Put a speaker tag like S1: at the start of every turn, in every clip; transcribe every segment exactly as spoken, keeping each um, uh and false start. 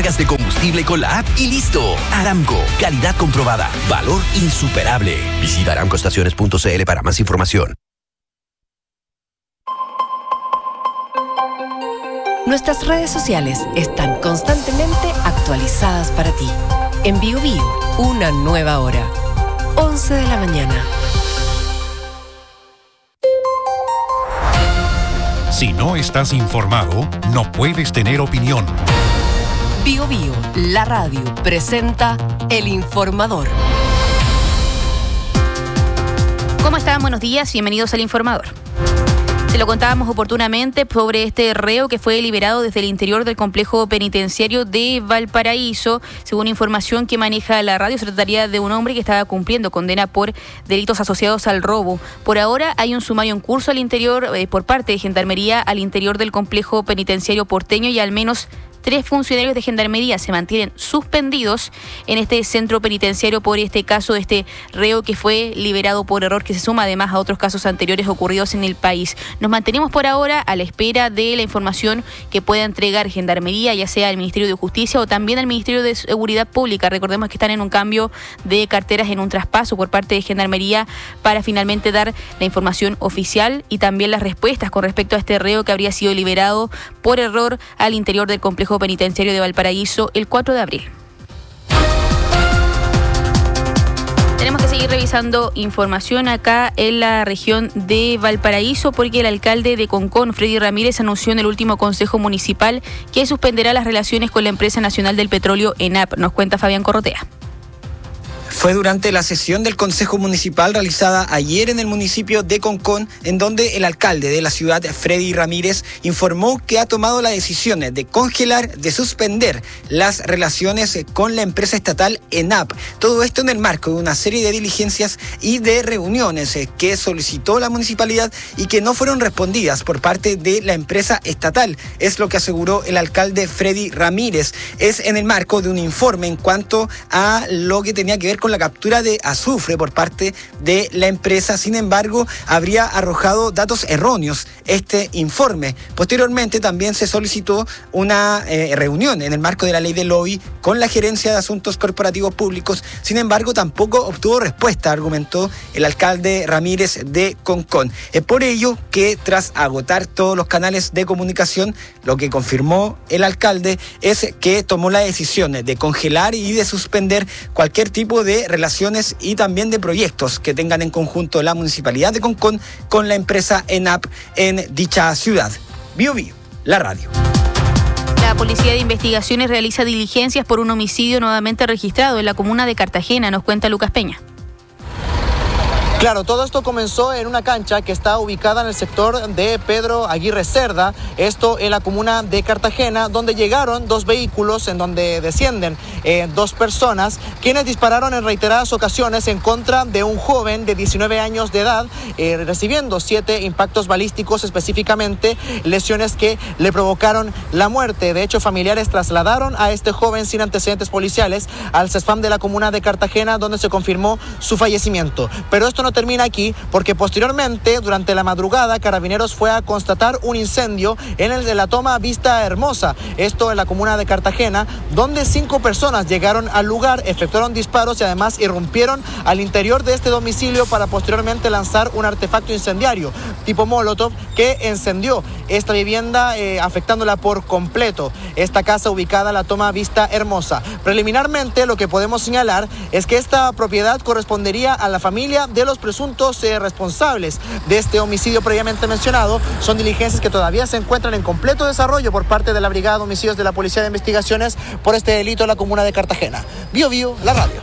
S1: recargas de combustible con la app y listo. Aramco, calidad comprobada, valor insuperable. Visita aramco estaciones punto c l para más información.
S2: Nuestras redes sociales están constantemente actualizadas para ti. En Bio Bio, una nueva hora. once de la mañana.
S3: Si no estás informado, no puedes tener opinión.
S2: Bio Bio, la radio, presenta El Informador.
S4: ¿Cómo están? Buenos días, bienvenidos al Informador. Se lo contábamos oportunamente sobre este reo que fue liberado desde el interior del complejo penitenciario de Valparaíso. Según información que maneja la radio, se trataría de un hombre que estaba cumpliendo condena por delitos asociados al robo. Por ahora hay un sumario en curso al interior, eh, por parte de Gendarmería al interior del complejo penitenciario porteño, y al menos tres funcionarios de Gendarmería se mantienen suspendidos en este centro penitenciario por este caso de este reo que fue liberado por error, que se suma además a otros casos anteriores ocurridos en el país. Nos mantenemos por ahora a la espera de la información que pueda entregar Gendarmería, ya sea al Ministerio de Justicia o también al Ministerio de Seguridad Pública. Recordemos que están en un cambio de carteras, en un traspaso por parte de Gendarmería para finalmente dar la información oficial y también las respuestas con respecto a este reo que habría sido liberado por error al interior del complejo penitenciario de Valparaíso el cuatro de abril. Tenemos que seguir revisando información acá en la región de Valparaíso, porque el alcalde de Concón, Freddy Ramírez, anunció en el último consejo municipal que suspenderá las relaciones con la empresa nacional del petróleo ENAP. Nos cuenta Fabián Corrotea.
S5: Fue durante la sesión del Consejo Municipal realizada ayer en el municipio de Concón, en donde el alcalde de la ciudad, Freddy Ramírez, informó que ha tomado la decisión de congelar, de suspender las relaciones con la empresa estatal ENAP. Todo esto en el marco de una serie de diligencias y de reuniones que solicitó la municipalidad y que no fueron respondidas por parte de la empresa estatal. Es lo que aseguró el alcalde Freddy Ramírez. Es en el marco de un informe en cuanto a lo que tenía que ver con con la captura de azufre por parte de la empresa. Sin embargo, habría arrojado datos erróneos este informe. Posteriormente también se solicitó una eh, reunión en el marco de la ley del lobby con la Gerencia de Asuntos Corporativos Públicos. Sin embargo, tampoco obtuvo respuesta, argumentó el alcalde Ramírez de Concón. Es por ello que tras agotar todos los canales de comunicación, lo que confirmó el alcalde es que tomó la decisión de congelar y de suspender cualquier tipo de relaciones y también de proyectos que tengan en conjunto la municipalidad de Concón con la empresa ENAP en dicha ciudad. Bio Bio, la radio.
S4: La Policía de Investigaciones realiza diligencias por un homicidio nuevamente registrado en la comuna de Cartagena, nos cuenta Lucas Peña.
S6: Claro, todo esto comenzó en una cancha que está ubicada en el sector de Pedro Aguirre Cerda, esto en la comuna de Cartagena, donde llegaron dos vehículos en donde descienden eh, dos personas, quienes dispararon en reiteradas ocasiones en contra de un joven de diecinueve años de edad, eh, recibiendo siete impactos balísticos, específicamente lesiones que le provocaron la muerte. De hecho, familiares trasladaron a este joven sin antecedentes policiales al CESFAM de la comuna de Cartagena, donde se confirmó su fallecimiento. Pero esto no termina aquí, porque posteriormente, durante la madrugada, Carabineros fue a constatar un incendio en el de la toma Vista Hermosa, esto en la comuna de Cartagena, donde cinco personas llegaron al lugar, efectuaron disparos y además irrumpieron al interior de este domicilio para posteriormente lanzar un artefacto incendiario tipo Molotov que encendió esta vivienda, eh, afectándola por completo. Esta casa ubicada en la toma Vista Hermosa. Preliminarmente, lo que podemos señalar es que esta propiedad correspondería a la familia de los presuntos eh, responsables de este homicidio previamente mencionado. Son diligencias que todavía se encuentran en completo desarrollo por parte de la Brigada de Homicidios de la Policía de Investigaciones por este delito en la comuna de Cartagena. Bio Bio, la radio.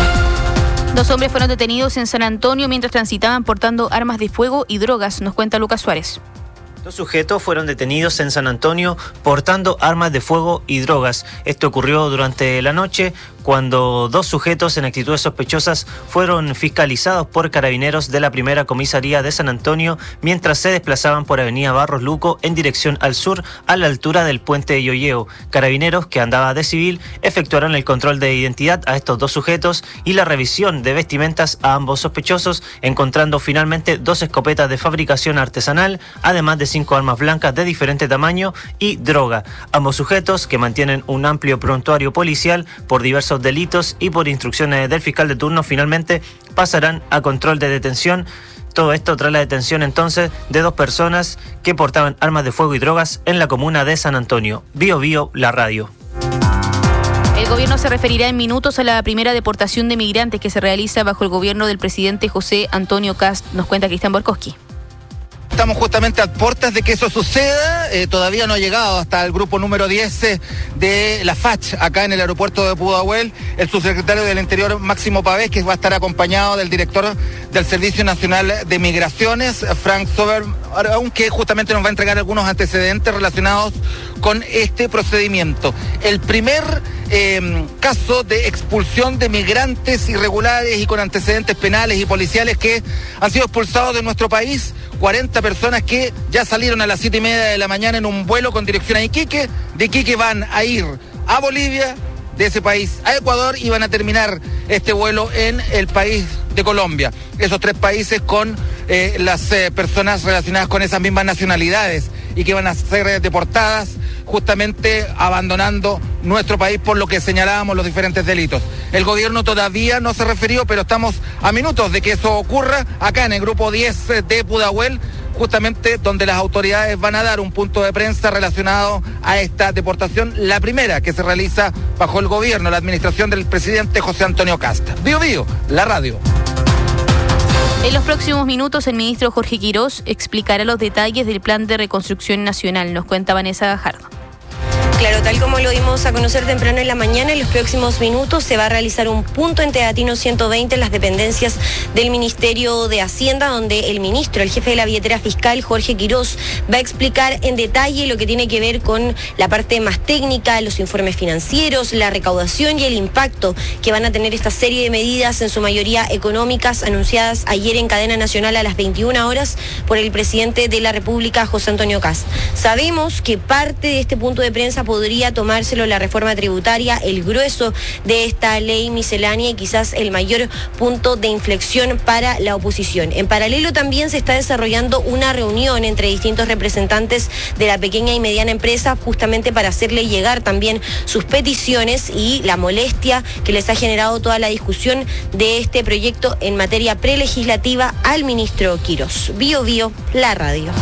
S4: Dos hombres fueron detenidos en San Antonio mientras transitaban portando armas de fuego y drogas, nos cuenta Lucas Suárez.
S7: Dos sujetos fueron detenidos en San Antonio portando armas de fuego y drogas. Esto ocurrió durante la noche cuando dos sujetos en actitudes sospechosas fueron fiscalizados por carabineros de la primera comisaría de San Antonio mientras se desplazaban por avenida Barros Luco en dirección al sur a la altura del puente de Yoyeo. Carabineros, que andaba de civil, efectuaron el control de identidad a estos dos sujetos y la revisión de vestimentas a ambos sospechosos, encontrando finalmente dos escopetas de fabricación artesanal, además de cinco armas blancas de diferente tamaño y droga. Ambos sujetos, que mantienen un amplio prontuario policial por diversos delitos y por instrucciones del fiscal de turno, finalmente pasarán a control de detención. Todo esto tras la detención entonces de dos personas que portaban armas de fuego y drogas en la comuna de San Antonio. Bio Bio, la radio.
S4: El gobierno se referirá en minutos a la primera deportación de migrantes que se realiza bajo el gobierno del presidente José Antonio Kast, nos cuenta Cristian Borkowski.
S8: Estamos justamente a puertas de que eso suceda, eh, todavía no ha llegado hasta el grupo número diez eh, de la F A C H, acá en el aeropuerto de Pudahuel, el subsecretario del Interior Máximo Pavés, que va a estar acompañado del director del Servicio Nacional de Migraciones, Frank Sober, aunque justamente nos va a entregar algunos antecedentes relacionados con este procedimiento. El primer eh, caso de expulsión de migrantes irregulares y con antecedentes penales y policiales que han sido expulsados de nuestro país, cuarenta personas que ya salieron a las siete y media de la mañana en un vuelo con dirección a Iquique. De Iquique van a ir a Bolivia, de ese país a Ecuador, y van a terminar este vuelo en el país de Colombia. Esos tres países con eh, las eh, personas relacionadas con esas mismas nacionalidades y que van a ser eh, deportadas, justamente abandonando nuestro país por lo que señalábamos los diferentes delitos. El gobierno todavía no se refirió, pero estamos a minutos de que eso ocurra acá en el grupo diez de Pudahuel, justamente donde las autoridades van a dar un punto de prensa relacionado a esta deportación, la primera que se realiza bajo el gobierno, la administración del presidente José Antonio Kast. Bio Bio, la radio.
S4: En los próximos minutos, el ministro Jorge Quirós explicará los detalles del plan de reconstrucción nacional, nos cuenta Vanessa Gajardo.
S9: Claro, tal como lo dimos a conocer temprano en la mañana, en los próximos minutos se va a realizar un punto en Teatino ciento veinte en las dependencias del Ministerio de Hacienda, donde el ministro, el jefe de la billetera fiscal, Jorge Quirós, va a explicar en detalle lo que tiene que ver con la parte más técnica, los informes financieros, la recaudación y el impacto que van a tener esta serie de medidas, en su mayoría económicas, anunciadas ayer en cadena nacional a las veintiuna horas por el presidente de la República, José Antonio Kast. Sabemos que parte de este punto de prensa podría tomárselo la reforma tributaria, el grueso de esta ley miscelánea y quizás el mayor punto de inflexión para la oposición. En paralelo también se está desarrollando una reunión entre distintos representantes de la pequeña y mediana empresa, justamente para hacerle llegar también sus peticiones y la molestia que les ha generado toda la discusión de este proyecto en materia prelegislativa al ministro Quirós. Bio Bio, la radio.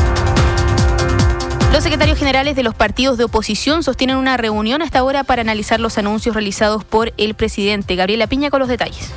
S4: Los secretarios generales de los partidos de oposición sostienen una reunión hasta ahora para analizar los anuncios realizados por el presidente. Gabriela Piña con los detalles.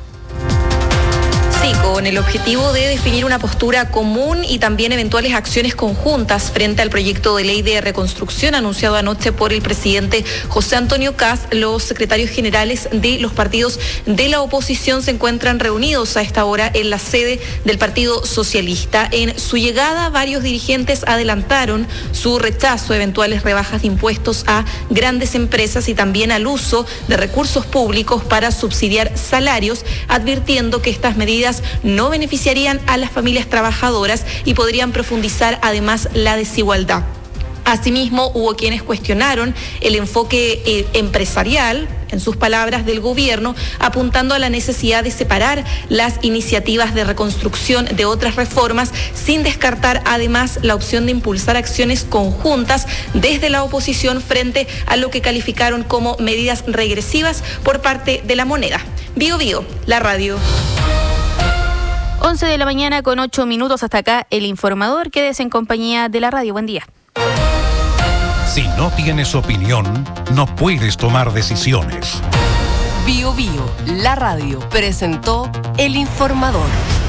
S10: Sí, con el objetivo de definir una postura común y también eventuales acciones conjuntas frente al proyecto de ley de reconstrucción anunciado anoche por el presidente José Antonio Kast. Los secretarios generales de los partidos de la oposición se encuentran reunidos a esta hora en la sede del Partido Socialista. En su llegada, varios dirigentes adelantaron su rechazo a eventuales rebajas de impuestos a grandes empresas y también al uso de recursos públicos para subsidiar salarios, advirtiendo que estas medidas no beneficiarían a las familias trabajadoras y podrían profundizar además la desigualdad. Asimismo, hubo quienes cuestionaron el enfoque eh, empresarial, en sus palabras, del gobierno, apuntando a la necesidad de separar las iniciativas de reconstrucción de otras reformas, sin descartar además la opción de impulsar acciones conjuntas desde la oposición frente a lo que calificaron como medidas regresivas por parte de la moneda. Bio Bio, la radio.
S4: once de la mañana con ocho minutos, hasta acá el informador. Quédese en compañía de la radio. Buen día.
S3: Si no tienes opinión, no puedes tomar decisiones.
S2: Bio Bio, la radio, presentó el informador.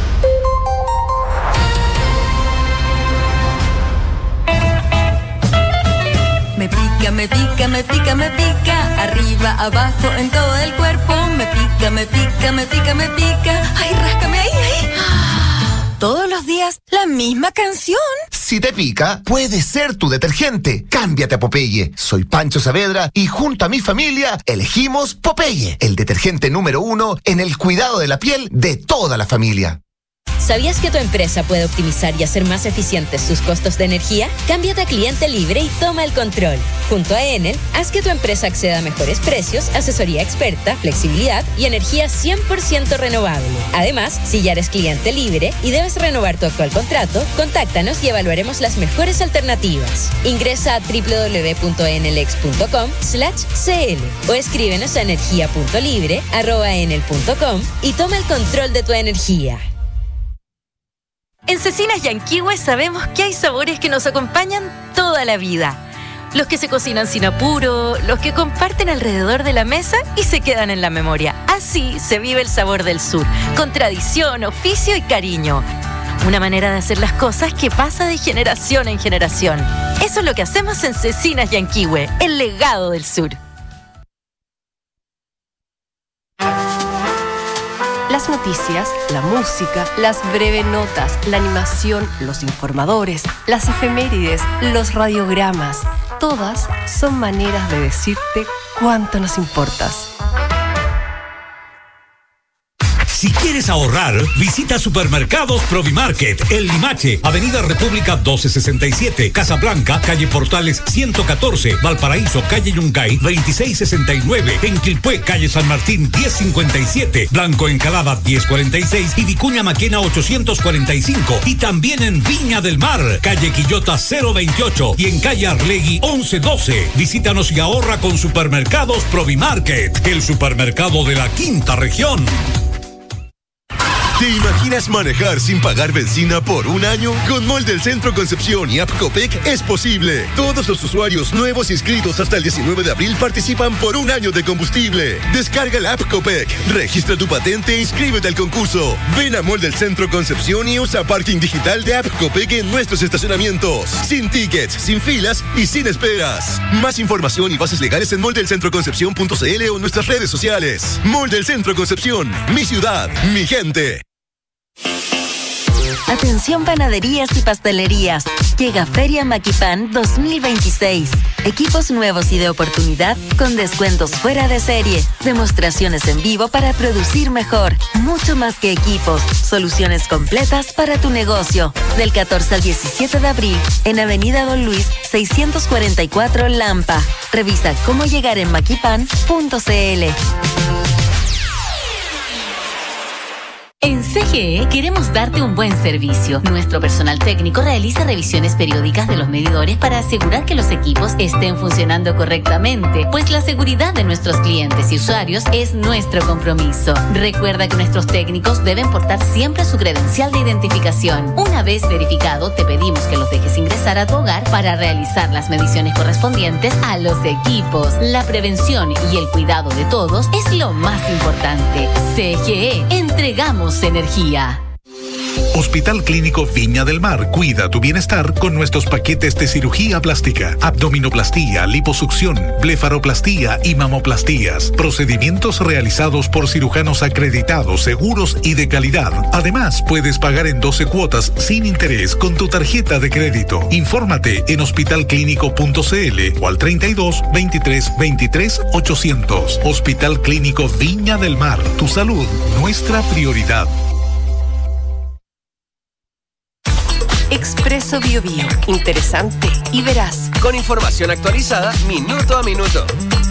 S11: Me pica, me pica, me pica, me pica, arriba, abajo, en todo el cuerpo. Me pica, me pica, me pica, me pica, ay, ráscame ahí, ahí. todos los días la misma canción.
S12: Si te pica, puede ser tu detergente. Cámbiate a Popeye. Soy Pancho Saavedra y junto a mi familia elegimos Popeye, el detergente número uno en el cuidado de la piel de toda la familia.
S13: ¿Sabías que tu empresa puede optimizar y hacer más eficientes sus costos de energía? Cámbiate a Cliente Libre y toma el control. Junto a Enel, haz que tu empresa acceda a mejores precios, asesoría experta, flexibilidad y energía cien por ciento renovable. Además, si ya eres cliente libre y debes renovar tu actual contrato, contáctanos y evaluaremos las mejores alternativas. Ingresa a doble u doble u doble u punto enelex punto com slash c l o escríbenos a energía punto libre arroba enel punto com y toma el control de tu energía.
S14: En Cecinas Yanquihue sabemos que hay sabores que nos acompañan toda la vida. Los que se cocinan sin apuro, los que comparten alrededor de la mesa y se quedan en la memoria. Así se vive el sabor del sur, con tradición, oficio y cariño. Una manera de hacer las cosas que pasa de generación en generación. Eso es lo que hacemos en Cecinas Yanquihue, el legado del sur.
S2: Las noticias, la música, las breves notas, la animación, los informadores, las efemérides, los radiogramas, todas son maneras de decirte cuánto nos importas.
S15: Si quieres ahorrar, visita Supermercados Provimarket, El Limache, Avenida República doce sesenta y siete, Casablanca, calle Portales ciento catorce, Valparaíso, calle Yungay veintiséis sesenta y nueve, en Quilpué, calle San Martín diez cincuenta y siete, Blanco Encalada diez cuarenta y seis y Vicuña Maquena ochocientos cuarenta y cinco. Y también en Viña del Mar, calle Quillota cero veintiocho y en calle Arlegui once doce. Visítanos y ahorra con Supermercados Provimarket, el supermercado de la quinta región.
S16: ¿Te imaginas manejar sin pagar benzina por un año? Con Mall del Centro Concepción y App Copec es posible. Todos los usuarios nuevos inscritos hasta el diecinueve de abril participan por un año de combustible. Descarga la App Copec, registra tu patente e inscríbete al concurso. Ven a Mall del Centro Concepción y usa parking digital de App Copec en nuestros estacionamientos. Sin tickets, sin filas y sin esperas. Más información y bases legales en moldelcentroconcepción punto c l o en nuestras redes sociales. Mall del Centro Concepción, mi ciudad, mi gente.
S17: Atención panaderías y pastelerías. Llega Feria Maquipan dos mil veintiséis. Equipos nuevos y de oportunidad con descuentos fuera de serie. Demostraciones en vivo para producir mejor. Mucho más que equipos. Soluciones completas para tu negocio. Del catorce al diecisiete de abril en Avenida Don Luis seiscientos cuarenta y cuatro Lampa. Revisa cómo llegar en maquipan punto c l.
S18: En C G E queremos darte un buen servicio. Nuestro personal técnico realiza revisiones periódicas de los medidores para asegurar que los equipos estén funcionando correctamente, pues la seguridad de nuestros clientes y usuarios es nuestro compromiso. Recuerda que nuestros técnicos deben portar siempre su credencial de identificación. Una vez verificado, te pedimos que los dejes ingresar a tu hogar para realizar las mediciones correspondientes a los equipos. La prevención y el cuidado de todos es lo más importante. C G E, entregamos energía.
S3: Hospital Clínico Viña del Mar cuida tu bienestar con nuestros paquetes de cirugía plástica, abdominoplastía, liposucción, blefaroplastía y mamoplastías. Procedimientos realizados por cirujanos acreditados, seguros y de calidad. Además, puedes pagar en doce cuotas sin interés con tu tarjeta de crédito. Infórmate en hospital clínico punto c l o al treinta y dos, veintitrés, veintitrés, ochocientos. Hospital Clínico Viña del Mar. Tu salud, nuestra prioridad.
S2: Expreso Bio Bio. Interesante y veraz.
S1: Con información actualizada minuto a minuto.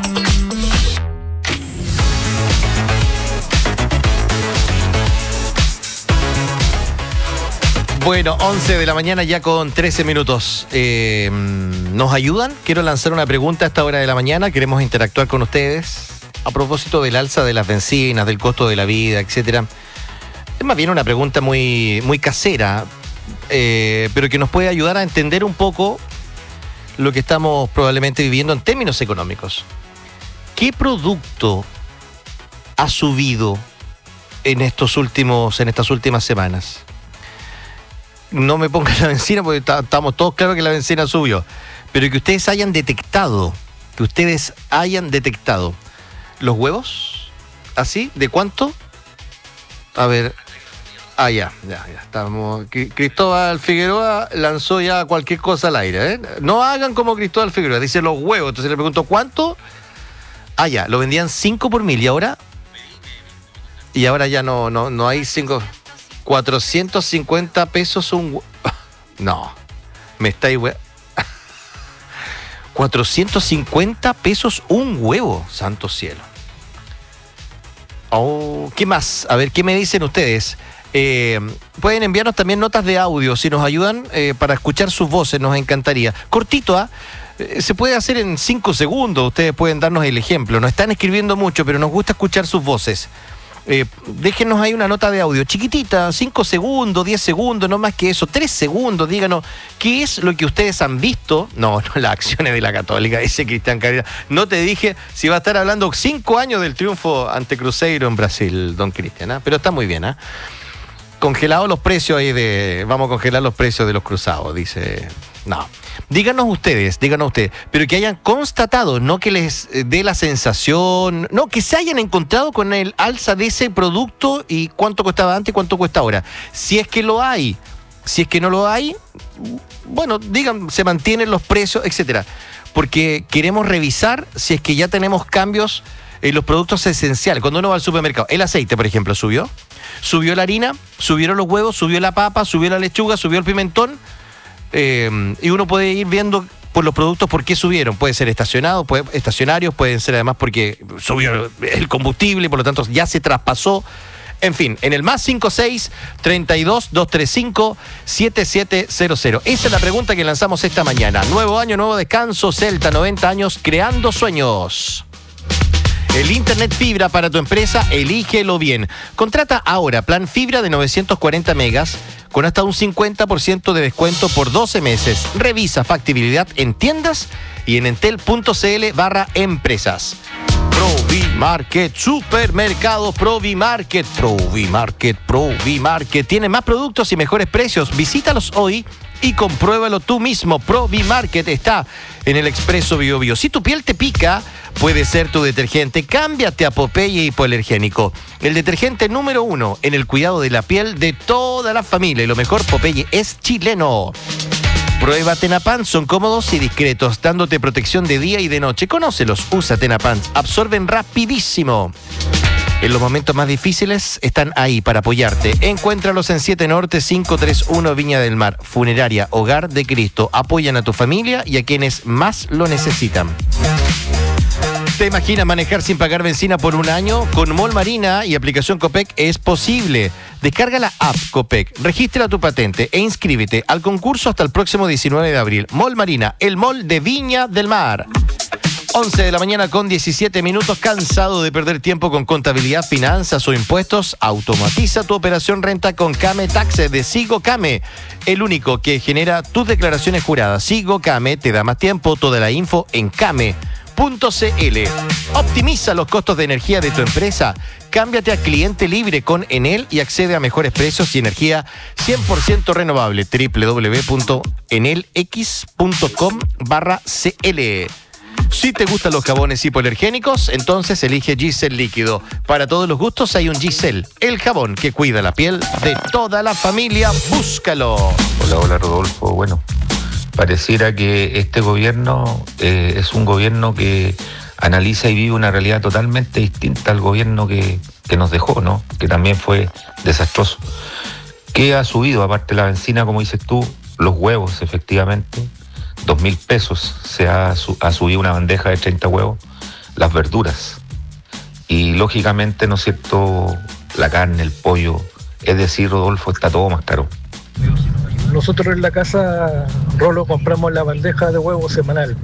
S19: Bueno, once de la mañana ya con trece minutos. Eh, ¿Nos ayudan? Quiero lanzar una pregunta a esta hora de la mañana. Queremos interactuar con ustedes a propósito del alza de las bencinas, del costo de la vida, etcétera. Es más bien una pregunta muy, muy casera, eh, pero que nos puede ayudar a entender un poco lo que estamos probablemente viviendo en términos económicos. ¿Qué producto ha subido en estos últimos, en estas últimas semanas? No me pongan la bencina porque estamos todos claros que la bencina subió, pero que ustedes hayan detectado, que ustedes hayan detectado los huevos, ¿así? ¿De cuánto? A ver, Ah, ya, ya, ya estamos. Cristóbal Figueroa lanzó ya cualquier cosa al aire, ¿eh? No hagan como Cristóbal Figueroa, dice los huevos. Entonces le pregunto, ¿cuánto? Ah, ya, lo vendían cinco por mil y ahora. Y ahora ya no, no, no hay cinco. cuatrocientos cincuenta pesos un. No, me estáis hue... cuatrocientos cincuenta pesos un huevo, santo cielo. Oh, ¿qué más? A ver, ¿qué me dicen ustedes? Eh, pueden enviarnos también notas de audio, si nos ayudan eh, para escuchar sus voces, nos encantaría. Cortito, ¿ah? ¿eh? Se puede hacer en cinco segundos, ustedes pueden darnos el ejemplo. No están escribiendo mucho, pero nos gusta escuchar sus voces. Eh, déjenos ahí una nota de audio chiquitita, cinco segundos, diez segundos, no más que eso, tres segundos, díganos qué es lo que ustedes han visto. No, no las acciones de la Católica, ese Cristian Caridad. No te dije si va a estar hablando cinco años del triunfo ante Cruzeiro en Brasil, don Cristian, ¿eh? Pero está muy bien, ¿eh? Congelados los precios ahí de... Vamos a congelar los precios de los cruzados, dice... No. Díganos ustedes, díganos ustedes, pero que hayan constatado, no que les dé la sensación, no, que se hayan encontrado con el alza de ese producto y cuánto costaba antes y cuánto cuesta ahora. Si es que lo hay, si es que no lo hay, bueno, digan, se mantienen los precios, etcétera. Porque queremos revisar si es que ya tenemos cambios en los productos esenciales. Cuando uno va al supermercado, el aceite, por ejemplo, subió, subió la harina, subieron los huevos, subió la papa, subió la lechuga, subió el pimentón. Eh, y uno puede ir viendo por los productos por qué subieron. Puede ser estacionados, puede, estacionarios, pueden ser además porque subió el combustible, por lo tanto ya se traspasó. En fin, en el más cinco seis, treinta y dos, doscientos treinta y cinco, setenta y siete cero cero. Esa es la pregunta que lanzamos esta mañana. Nuevo año, nuevo descanso, Celta, noventa años, creando sueños. El Internet Fibra para tu empresa, elígelo bien. Contrata ahora plan fibra de novecientos cuarenta megas con hasta un cincuenta por ciento de descuento por doce meses. Revisa factibilidad en tiendas y en entel.cl barra empresas. Provimarket, supermercados Provimarket, Provimarket, Provimarket. Tiene más productos y mejores precios. Visítalos hoy y compruébalo tú mismo. Provimarket está en el Expreso Bio Bio. Si tu piel te pica, puede ser tu detergente. Cámbiate a Popeye Hipoalergénico. El detergente número uno en el cuidado de la piel de toda la familia. Y lo mejor, Popeye es chileno. Prueba Tenapants, son cómodos y discretos, dándote protección de día y de noche. Conócelos, usa Tenapants, absorben rapidísimo. En los momentos más difíciles están ahí para apoyarte. Encuéntralos en siete Norte cinco tres uno Viña del Mar. Funeraria Hogar de Cristo. Apoyan a tu familia y a quienes más lo necesitan. ¿Te imaginas manejar sin pagar benzina por un año? Con Mall Marina y aplicación Copec es posible. Descarga la app Copec, registra tu patente e inscríbete al concurso hasta el próximo diecinueve de abril. Mall Marina, el mall de Viña del Mar. once de la mañana con diecisiete minutos. ¿Cansado de perder tiempo con contabilidad, finanzas o impuestos? Automatiza tu operación renta con Came Taxes de Sigo Came, el único que genera tus declaraciones juradas. Sigo Came te da más tiempo. Toda la info en came punto cl. Optimiza los costos de energía de tu empresa. Cámbiate a cliente libre con Enel y accede a mejores precios y energía cien por ciento renovable. doble u doble u doble u punto enelx punto com barra cl. Si te gustan los jabones hipoalergénicos, entonces elige Gisel líquido. Para todos los gustos hay un Gisel, el jabón que cuida la piel de toda la familia. Búscalo.
S20: Hola, hola Rodolfo. Bueno, pareciera que este gobierno eh, es un gobierno que analiza y vive una realidad totalmente distinta al gobierno que, que nos dejó, ¿no? Que también fue desastroso. ¿Qué ha subido? Aparte de la benzina, como dices tú, los huevos, efectivamente. Dos mil pesos se ha, ha subido una bandeja de treinta huevos, las verduras y lógicamente, ¿no es cierto?, la carne, el pollo, es decir, Rodolfo, está todo más caro.
S21: Nosotros en la casa, Rolo, compramos la bandeja de huevos semanal.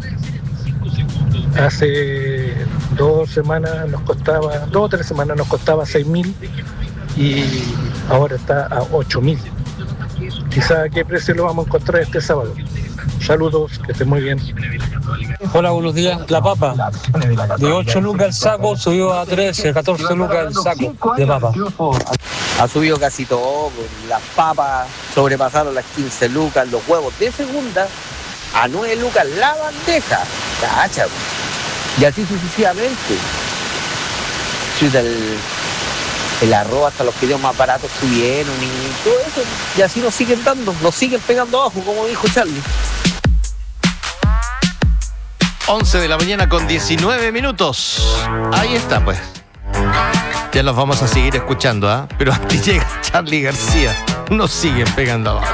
S21: Hace dos semanas nos costaba, dos o tres semanas nos costaba seis mil y ahora está a ocho mil. Quizá a qué precio lo vamos a encontrar este sábado. Saludos, que estén muy bien.
S22: Hola, buenos días. La papa, de ocho lucas el saco, subió a trece, catorce lucas el saco de papa.
S23: Ha subido casi todo, las papas sobrepasaron las quince lucas, los huevos de segunda a nueve lucas la bandeja. Cacha, y así sucesivamente. El... el arroz, hasta los fideos más baratos subieron y todo eso. Y así nos siguen dando, nos siguen pegando abajo, como dijo Charlie.
S19: once de la mañana con diecinueve minutos. Ahí está, pues. Ya los vamos a seguir escuchando, ¿ah? ¿eh? Pero aquí llega Charlie García. Nos siguen pegando abajo.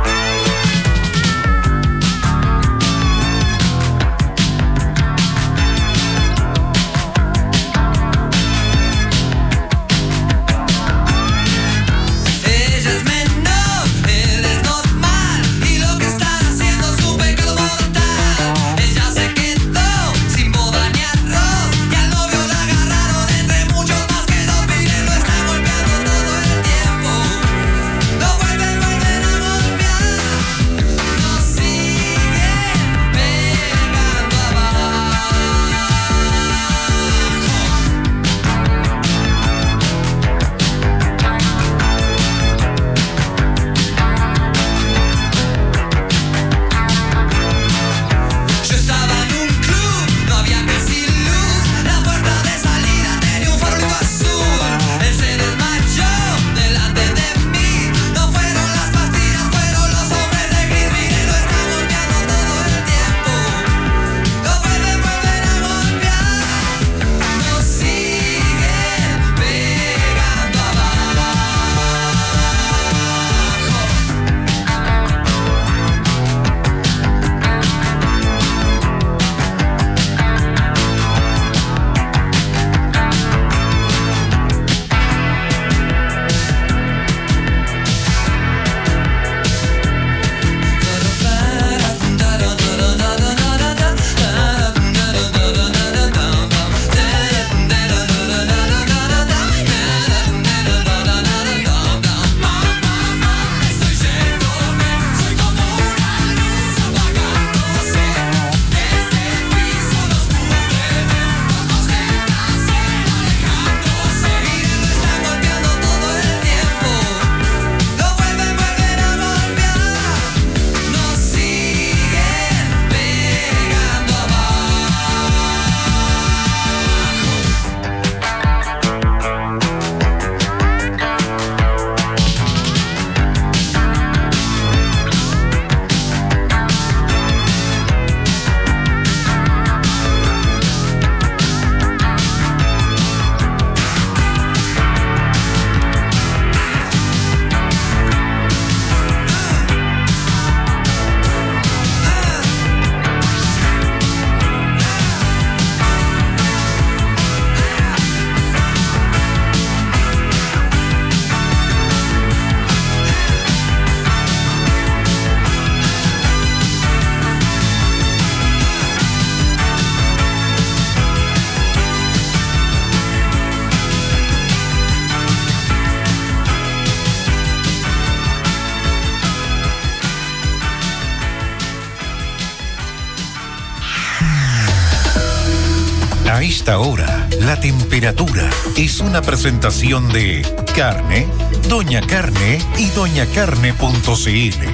S3: A esta hora, la temperatura es una presentación de Carne, Doña Carne y doña carne punto c l.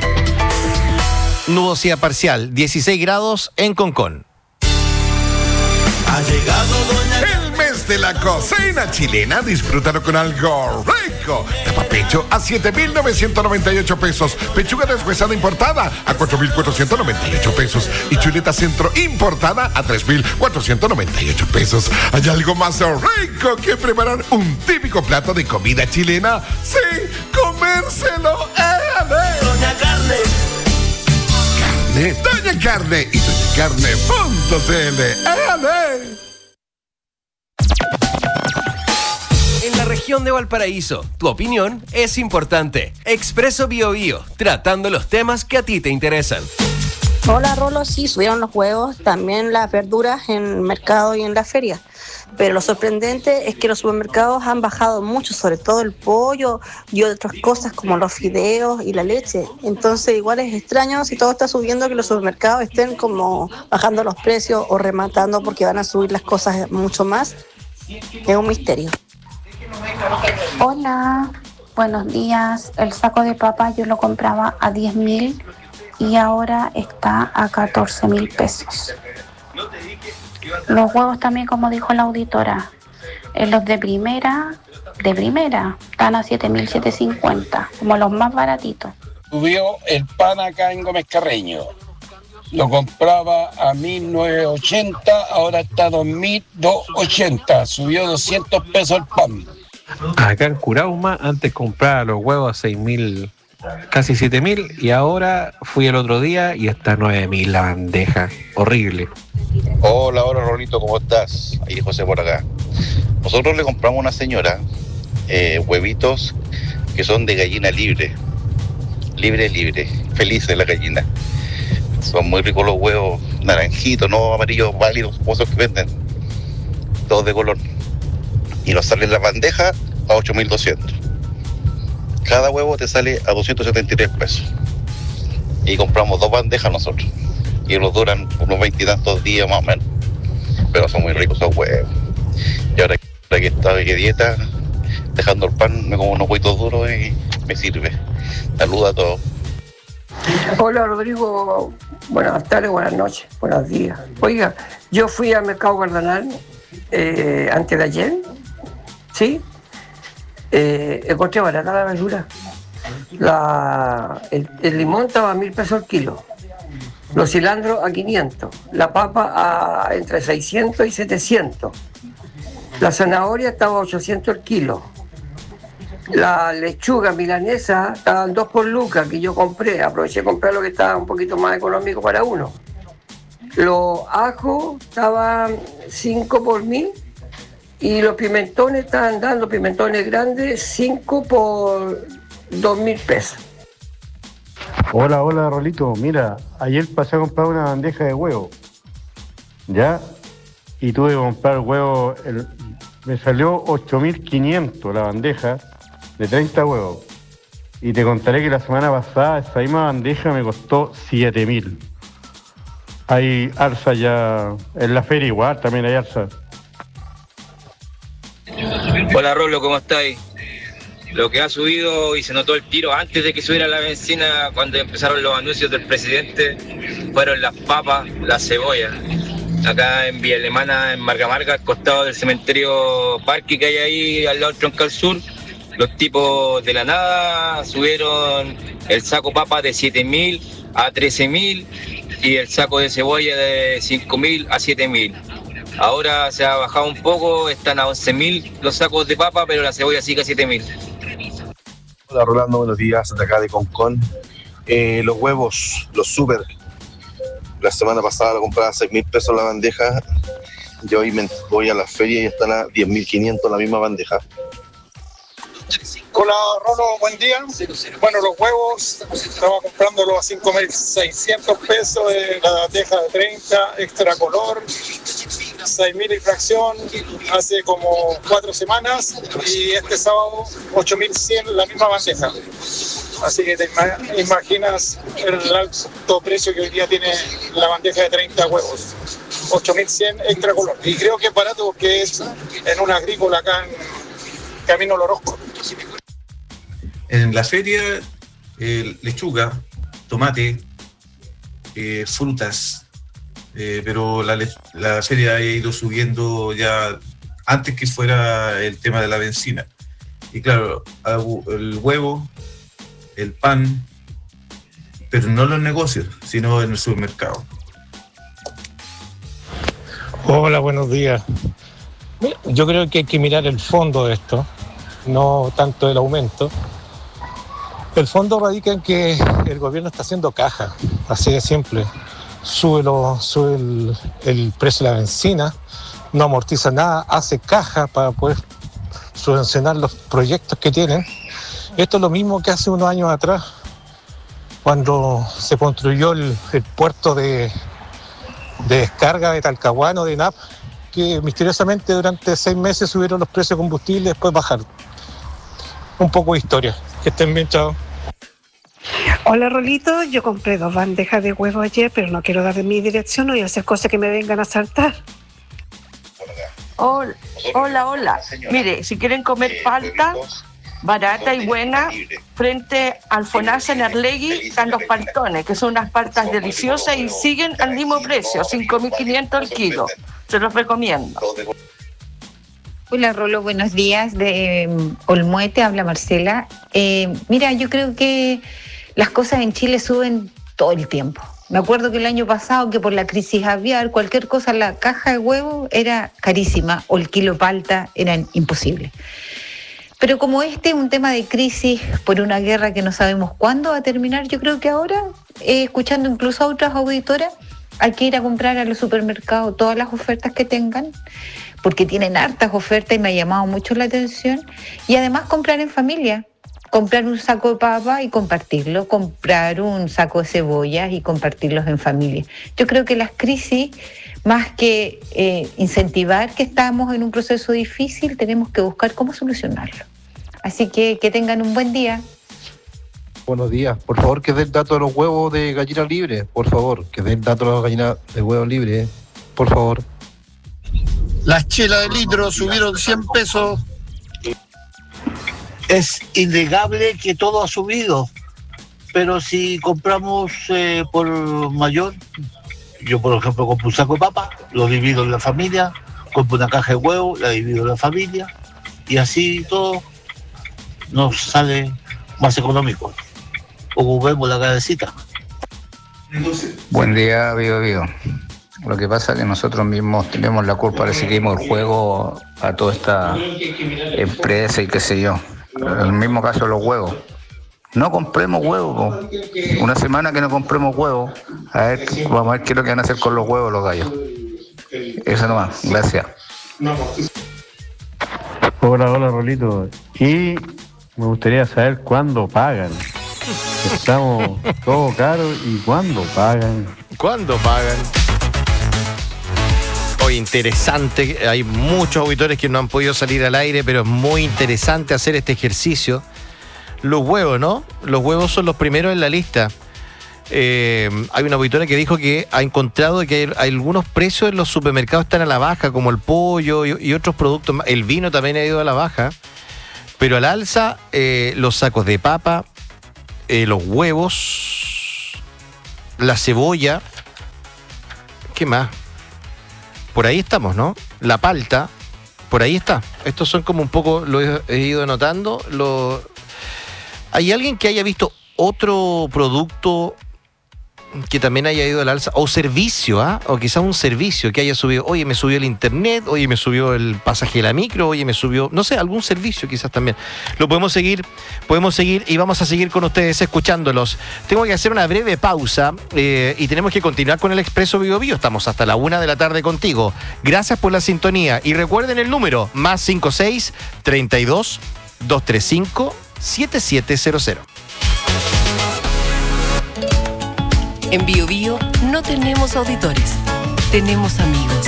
S19: Nubosidad parcial, dieciséis grados en Concón.
S5: Ha llegado Doña... El mes de la cocina chilena. Disfrútalo con algo rico. Tapapecho a siete mil novecientos noventa y ocho pesos. Pechuga deshuesada importada a cuatro mil cuatrocientos noventa y ocho pesos. Y chuleta centro importada a tres mil cuatrocientos noventa y ocho pesos. ¿Hay algo más rico que preparar un típico plato de comida chilena? Sí, comérselo. ¡Eh, Doña Carne! Carne, Doña Carne y doña carne punto c l. ¡Eh,
S6: En la región de Valparaíso, tu opinión es importante. Expreso Bio Bio, tratando los temas que a ti te interesan.
S7: Hola, Rolo, sí, subieron los huevos, también las verduras en el mercado y en la feria. Pero lo sorprendente es que los supermercados han bajado mucho, sobre todo el pollo y otras cosas como los fideos y la leche. Entonces igual es extraño si todo está subiendo que los supermercados estén como bajando los precios o rematando porque van a subir las cosas mucho más. Es un misterio.
S24: Hola, buenos días. El saco de papa yo lo compraba a diez mil y ahora está a catorce mil pesos. Los huevos también, como dijo la auditora, En los de primera, de primera, están a siete mil setecientos cincuenta, como los más baratitos.
S4: Subió el pan acá en Gómez Carreño. Lo compraba a mil novecientos ochenta, ahora está a dos mil doscientos ochenta. Subió doscientos pesos el pan.
S8: Acá en Curauma, antes compraba los huevos a seis mil, casi siete mil, y ahora fui el otro día y está a nueve mil la bandeja. Horrible.
S9: Hola, hola Rolito, ¿cómo estás? Ahí José por acá. Nosotros le compramos a una señora eh, huevitos que son de gallina libre. Libre, libre. Feliz de la gallina. Son muy ricos los huevos, naranjitos, no amarillos válidos, como esos que venden. Todos de color. Y nos sale en la bandeja a ocho mil doscientos. Cada huevo te sale a doscientos setenta y tres pesos. Y compramos dos bandejas nosotros. Y nos duran unos veintitantos días más o menos. Pero son muy ricos esos huevos. Y ahora que estaba de dieta, dejando el pan, me como unos huevitos duros y me sirve. Saludos a todos.
S10: Hola Rodrigo, buenas tardes, buenas noches, buenos días. Oiga, yo fui al mercado Cardenal eh, antes de ayer, ¿sí? Eh, encontré barata la verdura. La, el, el limón estaba a mil pesos el kilo, los cilantros a quinientos, la papa a entre seiscientos y setecientos, la zanahoria estaba a ochocientos el kilo. La lechuga milanesa estaban dos por lucas que yo compré, aproveché de comprar lo que estaba un poquito más económico para uno. Los ajos estaban cinco por mil y los pimentones estaban dando, pimentones grandes, cinco por dos mil pesos.
S25: Hola, hola Rolito, mira, ayer pasé a comprar una bandeja de huevo, ¿ya? Y tuve que comprar huevo, el, me salió ocho mil quinientos la bandeja, de treinta huevos. Y te contaré que la semana pasada esa misma bandeja me costó siete mil. Hay alza ya, en la feria igual también hay alza.
S26: Hola Rolo, ¿cómo estáis? Lo que ha subido y se notó el tiro antes de que subiera la benzina, cuando empezaron los anuncios del presidente, fueron las papas, las cebollas. Acá en Villa Alemana, en Marga Marga, al costado del cementerio Parque que hay ahí al lado del Troncal Sur, los tipos de la nada subieron el saco papa de siete mil a trece mil y el saco de cebolla de cinco mil a siete mil. Ahora se ha bajado un poco, están a once mil los sacos de papa, pero la cebolla sigue a siete mil.
S27: Hola Rolando, buenos días, de acá de Concón. Eh, los huevos, los super, la semana pasada lo compraba a seis mil pesos la bandeja. Yo hoy me voy a la feria y están a diez mil quinientos la misma bandeja.
S21: Hola Rolo, buen día. Bueno, los huevos estaba comprándolos a cinco mil seiscientos pesos de la bandeja de treinta, extra color, seis mil y fracción, hace como cuatro semanas, y este sábado ocho mil cien la misma bandeja. Así que te imaginas el alto precio que hoy día tiene la bandeja de treinta huevos. ocho mil cien extra color. Y creo que es barato porque es en una agrícola acá en Camino Al Orozco.
S28: En la feria, eh, lechuga, tomate, eh, frutas, eh, pero la, la feria ha ido subiendo ya antes que fuera el tema de la benzina. Y claro, el huevo, el pan, pero no los negocios, sino en el supermercado.
S22: Hola, buenos días. Yo creo que hay que mirar el fondo de esto, no tanto el aumento. El fondo radica en que el gobierno está haciendo caja, así de simple. Sube, lo, sube el, el precio de la benzina, no amortiza nada, hace caja para poder subvencionar los proyectos que tienen. Esto es lo mismo que hace unos años atrás, cuando se construyó el, el puerto de, de descarga de Talcahuano, de N A P, que misteriosamente durante seis meses subieron los precios de combustible y después bajaron. Un poco de historia. Que estén bien, chao.
S29: Hola Rolito, yo compré dos bandejas de huevos ayer, pero no quiero dar mi dirección, no voy a hacer cosas que me vengan a saltar.
S30: Hola, hola, hola. Mire, si quieren comer palta barata y buena, frente al Fonasa en Arlegui están los paltones, que son unas paltas deliciosas y siguen al mismo precio, cinco mil quinientos el kilo. Se los recomiendo.
S1: Hola Rolo, buenos días. De eh, Olmuete habla Marcela. Eh, mira, yo creo que las cosas en Chile suben todo el tiempo. Me acuerdo que el año pasado que por la crisis aviar, cualquier cosa, la caja de huevo era carísima o el kilo palta era imposible. Pero como este es un tema de crisis por una guerra que no sabemos cuándo va a terminar, yo creo que ahora, eh, escuchando incluso a otras auditoras, hay que ir a comprar a los supermercados todas las ofertas que tengan, porque tienen hartas ofertas y me ha llamado mucho la atención. Y además comprar en familia, comprar un saco de papa y compartirlo, comprar un saco de cebollas y compartirlos en familia. Yo creo que las crisis, más que eh, incentivar que estamos en un proceso difícil, tenemos que buscar cómo solucionarlo. Así que que tengan un buen día.
S2: Buenos días. Por favor, que den el dato de los huevos de gallina libre. Por favor, que den el dato de las gallinas de huevos libres. Eh. Por favor.
S11: Las chelas de litro subieron cien pesos. Es innegable que todo ha subido, pero si compramos eh, por mayor, yo por ejemplo compro un saco de papa, lo divido en la familia, compro una caja de huevos, la divido en la familia, y así todo nos sale más económico. Ocupemos la cabecita.
S12: Buen día, Vivo Vivo. Lo que pasa es que nosotros mismos tenemos la culpa de seguimos el juego a toda esta empresa y qué sé yo. En el mismo caso de los huevos. No compremos huevos. Po. Una semana que no compremos huevos. A ver, vamos a ver qué es lo que van a hacer con los huevos los gallos. Eso nomás. Gracias.
S25: Hola, hola, Rolito. Y me gustaría saber cuándo pagan. Estamos todo caro y cuándo pagan.
S19: ¿Cuándo pagan? Hoy interesante, hay muchos auditores que no han podido salir al aire, pero es muy interesante hacer este ejercicio. Los huevos, ¿no? Los huevos son los primeros en la lista. Eh, hay una auditora que dijo que ha encontrado que hay, hay algunos precios en los supermercados están a la baja, como el pollo y, y otros productos. El vino también ha ido a la baja, pero al alza eh, los sacos de papa, eh, los huevos, la cebolla. ¿Qué más? Por ahí estamos, ¿no? La palta, por ahí está. Estos son como un poco, lo he, he ido notando. Lo... ¿Hay alguien que haya visto otro producto que también haya ido al alza? O servicio, ¿ah? ¿eh? O quizás un servicio que haya subido. Oye, me subió el internet, oye, me subió el pasaje de la micro, oye, me subió, no sé, algún servicio quizás también. Lo podemos seguir, podemos seguir y vamos a seguir con ustedes escuchándolos. Tengo que hacer una breve pausa eh, y tenemos que continuar con el Expreso Bio Bio. Estamos hasta la una de la tarde contigo. Gracias por la sintonía y recuerden el número más cinco seis, treinta y dos, doscientos treinta y cinco, siete siete cero cero.
S13: En Bio Bio no tenemos auditores, tenemos amigos.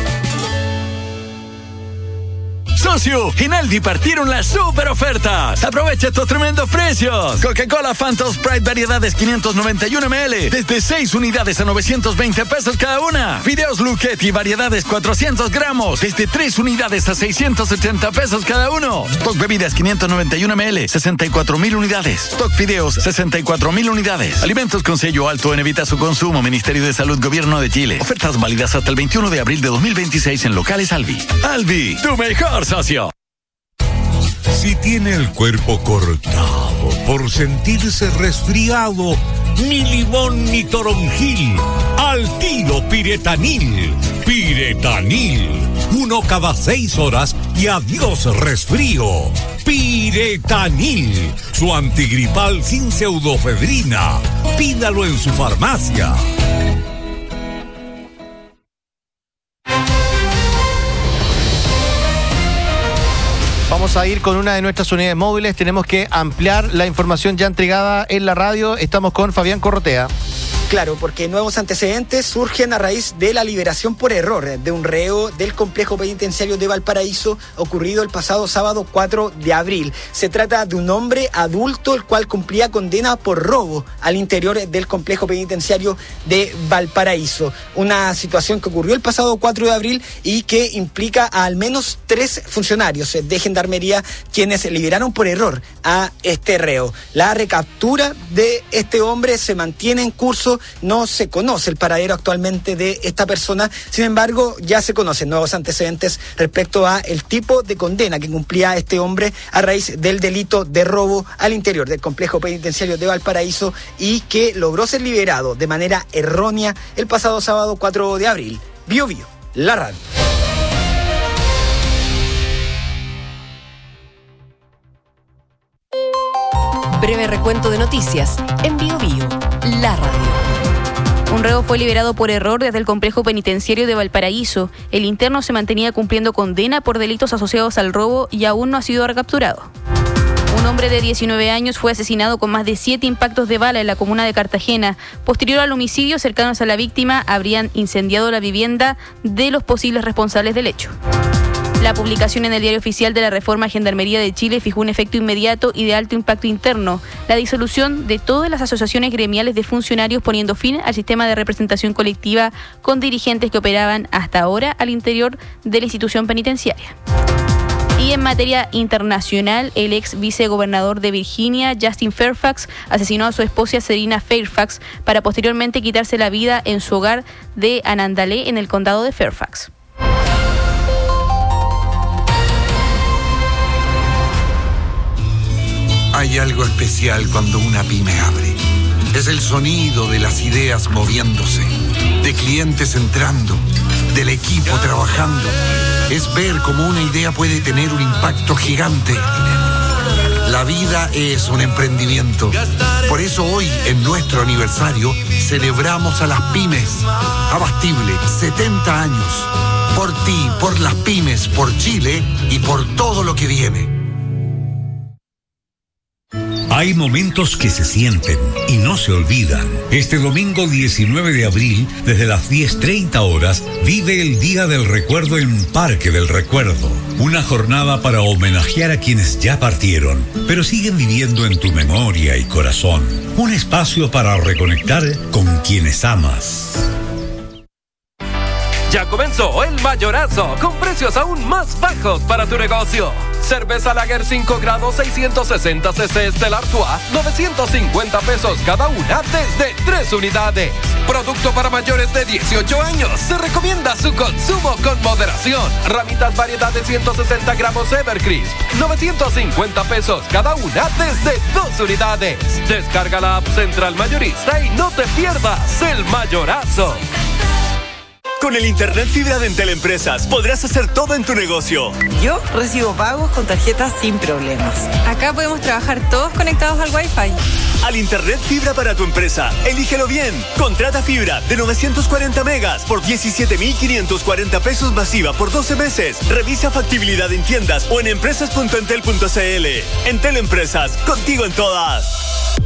S14: Socio, en Aldi partieron las super ofertas. Aprovecha estos tremendos precios. Coca-Cola Fanta Sprite variedades quinientos noventa y uno mililitros desde seis unidades a novecientos veinte pesos cada una. Fideos Luchetti variedades cuatrocientos gramos desde tres unidades a seiscientos ochenta pesos cada uno. Stock bebidas quinientos noventa y uno mililitros, sesenta y cuatro mil unidades. Stock fideos, sesenta y cuatro mil unidades. Alimentos con sello alto en evita su consumo. Ministerio de Salud, Gobierno de Chile. Ofertas válidas hasta el veintiuno de abril de dos mil veintiséis en locales Alvi. Alvi, tu mejor socio.
S15: Si tiene el cuerpo cortado por sentirse resfriado, ni limón ni toronjil, al tiro Piretanil. Piretanil, uno cada seis horas y adiós resfrío. Piretanil, su antigripal sin pseudofedrina. Pídalo en su farmacia.
S19: Vamos a ir con una de nuestras unidades móviles. Tenemos que ampliar la información ya entregada en la radio. Estamos con Fabián Corrotea.
S16: Claro, porque nuevos antecedentes surgen a raíz de la liberación por error de un reo del complejo penitenciario de Valparaíso ocurrido el pasado sábado cuatro de abril. Se trata de un hombre adulto el cual cumplía condena por robo al interior del complejo penitenciario de Valparaíso. Una situación que ocurrió el pasado cuatro de abril y que implica a al menos tres funcionarios de Gendarmería quienes liberaron por error a este reo. La recaptura de este hombre se mantiene en curso no se conoce el paradero actualmente de esta persona. Sin embargo, ya se conocen nuevos antecedentes respecto a el tipo de condena que cumplía este hombre a raíz del delito de robo al interior del complejo penitenciario de Valparaíso y que logró ser liberado de manera errónea el pasado sábado cuatro de abril. Bio Bio, la radio.
S13: Breve recuento de noticias en Bio Bio, la radio.
S3: Un reo fue liberado por error desde el complejo penitenciario de Valparaíso. El interno se mantenía cumpliendo condena por delitos asociados al robo y aún no ha sido recapturado. Un hombre de diecinueve años fue asesinado con más de siete impactos de bala en la comuna de Cartagena. Posterior al homicidio, cercanos a la víctima habrían incendiado la vivienda de los posibles responsables del hecho. La publicación en el Diario Oficial de la Reforma Gendarmería de Chile fijó un efecto inmediato y de alto impacto interno: la disolución de todas las asociaciones gremiales de funcionarios, poniendo fin al sistema de representación colectiva con dirigentes que operaban hasta ahora al interior de la institución penitenciaria. Y en materia internacional, el ex vicegobernador de Virginia, Justin Fairfax, asesinó a su esposa Serena Fairfax para posteriormente quitarse la vida en su hogar de Annandale, en el condado de Fairfax.
S4: Hay algo especial cuando una pyme abre. Es el sonido de las ideas moviéndose, de clientes entrando, del equipo trabajando. Es ver cómo una idea puede tener un impacto gigante. La vida es un emprendimiento. Por eso hoy, en nuestro aniversario, celebramos a las pymes. Abastible, setenta años. Por ti, por las pymes, por Chile y por todo lo que viene.
S15: Hay momentos que se sienten y no se olvidan. Este domingo diecinueve de abril, desde las diez treinta horas, vive el Día del Recuerdo en Parque del Recuerdo. Una jornada para homenajear a quienes ya partieron, pero siguen viviendo en tu memoria y corazón. Un espacio para reconectar con quienes amas.
S5: Ya comenzó el mayorazo, con precios aún más bajos para tu negocio. Cerveza Lager cinco grados seiscientos sesenta centilitros Stella Artois, novecientos cincuenta pesos cada una desde tres unidades. Producto para mayores de dieciocho años. Se recomienda su consumo con moderación. Ramitas variedad de ciento sesenta gramos Evercrisp, novecientos cincuenta pesos cada una desde dos unidades. Descarga la app Central Mayorista y no te pierdas el mayorazo.
S6: Con el Internet Fibra de Entel Empresas podrás hacer todo en tu negocio.
S7: Yo recibo pagos con tarjetas sin problemas.
S17: Acá podemos trabajar todos conectados al Wi-Fi.
S6: Al Internet Fibra para tu empresa, elígelo bien. Contrata fibra de novecientos cuarenta megas por diecisiete mil quinientos cuarenta pesos masiva por doce meses. Revisa factibilidad en tiendas o en empresas punto entel punto c l. Entel Empresas, contigo en todas.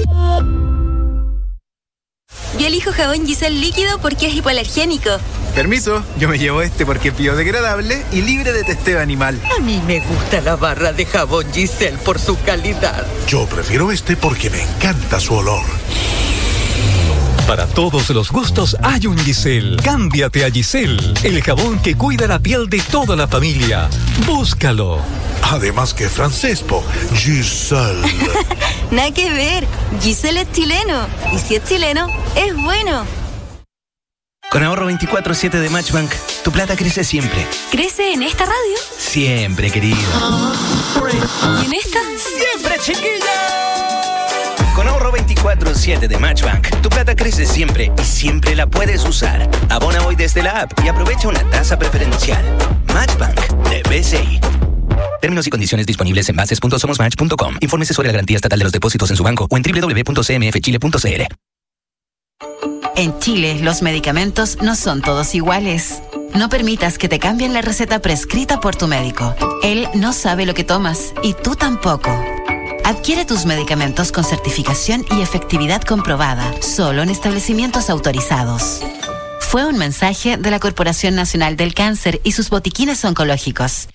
S18: Yo elijo jabón Giselle líquido porque es hipoalergénico.
S20: Permiso, yo me llevo este porque es biodegradable y libre de testeo animal.
S23: A mí me gusta la barra de jabón Giselle por su calidad.
S24: Yo prefiero este porque me encanta su olor.
S31: Para todos los gustos hay un Giselle. Cámbiate a Giselle, el jabón que cuida la piel de toda la familia. Búscalo.
S24: Además que es francés, po. Giselle.
S18: Nada que ver. Giselle es chileno. Y si es chileno, es bueno.
S32: Con ahorro veinticuatro siete de Matchbank, tu plata crece siempre.
S18: ¿Crece en esta radio?
S32: Siempre, querido.
S18: ¿Y en esta?
S32: ¡Siempre, chiquilla! Con ahorro veinticuatro siete de Matchbank, tu plata crece siempre y siempre la puedes usar. Abona hoy desde la app y aprovecha una tasa preferencial. Matchbank de B C I. Términos y condiciones disponibles en bases punto somos match punto com. Infórmese sobre la garantía estatal de los depósitos en su banco o en doble u doble u doble u punto c m f chile punto c l.
S33: En Chile, los medicamentos no son todos iguales. No permitas que te cambien la receta prescrita por tu médico. Él no sabe lo que tomas y tú tampoco. Adquiere tus medicamentos con certificación y efectividad comprobada, solo en establecimientos autorizados. Fue un mensaje de la Corporación Nacional del Cáncer y sus botiquines oncológicos.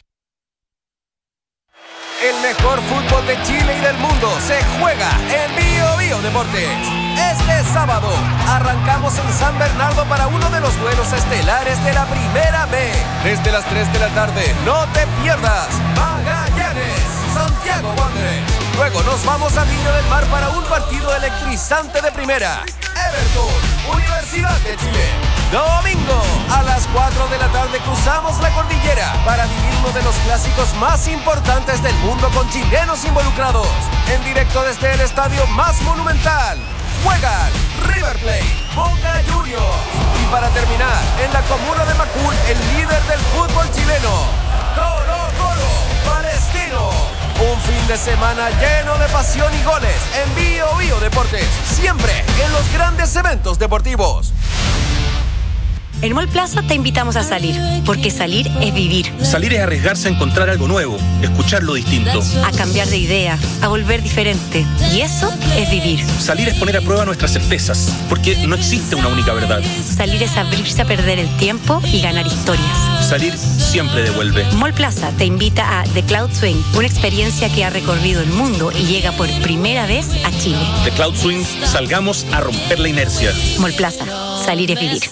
S34: El mejor fútbol de Chile y del mundo se juega en Bio Bio Deportes. Este sábado arrancamos en San Bernardo para uno de los duelos estelares de la Primera B. Desde las tres de la tarde, no te pierdas Magallanes, Santiago Wanderers. Luego nos nos vamos a Viña del Mar para un partido electrizante de primera. Everton, Universidad de Chile. Domingo, a las cuatro de la tarde cruzamos la cordillera para vivir uno de los clásicos más importantes del mundo con chilenos involucrados. En directo desde el estadio más monumental. Juegan River Plate, Boca Juniors. Y para terminar, en la comuna de Macul, el líder del fútbol chileno, Colo Colo Palestino. Un fin de semana lleno de pasión y goles en Bio Bio Deportes, siempre en los grandes eventos deportivos.
S1: En Mall Plaza te invitamos a salir, porque salir es vivir.
S2: Salir es arriesgarse a encontrar algo nuevo, escuchar lo distinto.
S1: A cambiar de idea, a volver diferente. Y eso es vivir.
S2: Salir es poner a prueba nuestras certezas, porque no existe una única verdad.
S1: Salir es abrirse a perder el tiempo y ganar historias.
S2: Salir siempre devuelve.
S1: Mall Plaza te invita a The Cloud Swing, una experiencia que ha recorrido el mundo y llega por primera vez a Chile.
S2: The Cloud Swing, salgamos a romper la inercia.
S1: Mall Plaza, salir es vivir.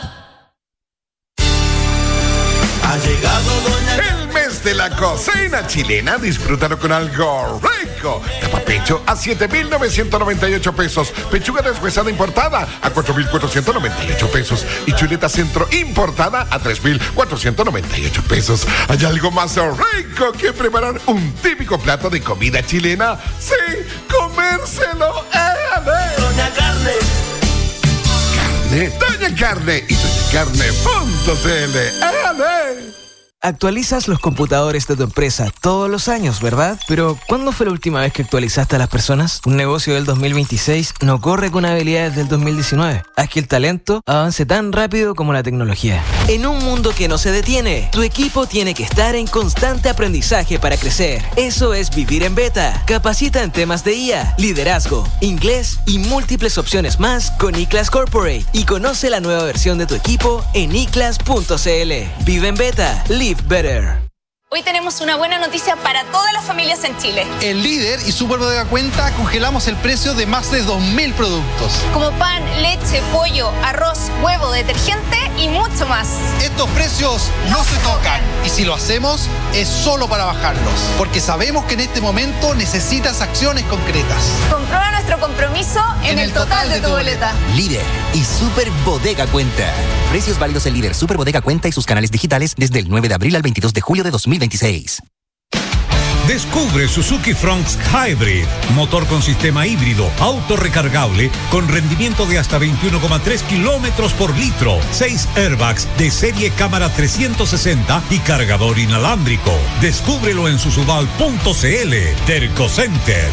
S24: Ha llegado Doña... El mes de la cocina chilena, disfrútalo con algo rico. Tapapecho a siete mil novecientos noventa y ocho pesos. Pechuga deshuesada importada a cuatro mil cuatrocientos noventa y ocho pesos. Y chuleta centro importada a tres mil cuatrocientos noventa y ocho pesos. ¿Hay algo más rico que preparar un típico plato de comida chilena? Sí, comérselo. ¡Eh, Doña Carne! Carne, Doña Carne y doña carne punto c l. ¡Eh,
S8: Actualizas los computadores de tu empresa todos los años, ¿verdad? Pero ¿cuándo fue la última vez que actualizaste a las personas? Un negocio del dos mil veintiséis no corre con habilidades del dos mil diecinueve. Haz que el talento avance tan rápido como la tecnología. En un mundo que no se detiene, tu equipo tiene que estar en constante aprendizaje para crecer. Eso es vivir en beta. Capacita en temas de I A, liderazgo, inglés y múltiples opciones más con iClass Corporate. Y conoce la nueva versión de tu equipo en i class punto c l. Vive en beta. Live better.
S9: Hoy tenemos una buena noticia para todas las familias en Chile.
S10: En Líder y Superbodega Cuenta congelamos el precio de más de dos mil productos.
S9: Como pan, leche, pollo, arroz, huevo, detergente y mucho más.
S10: Estos precios no se tocan. Y si lo hacemos, es solo para bajarlos. Porque sabemos que en este momento necesitas acciones concretas.
S9: Comprueba nuestro compromiso en, en el, el total, total de, de tu boleta.
S11: Líder y Superbodega Cuenta. Precios válidos en Líder, Superbodega Cuenta y sus canales digitales desde el nueve de abril al veintidós de julio de dos mil veintiséis.
S15: Descubre Suzuki Fronx Hybrid, motor con sistema híbrido, auto recargable, con rendimiento de hasta veintiuno coma tres kilómetros por litro, seis airbags de serie cámara trescientos sesenta y cargador inalámbrico. Descúbrelo en susubal punto c l. Terco Center.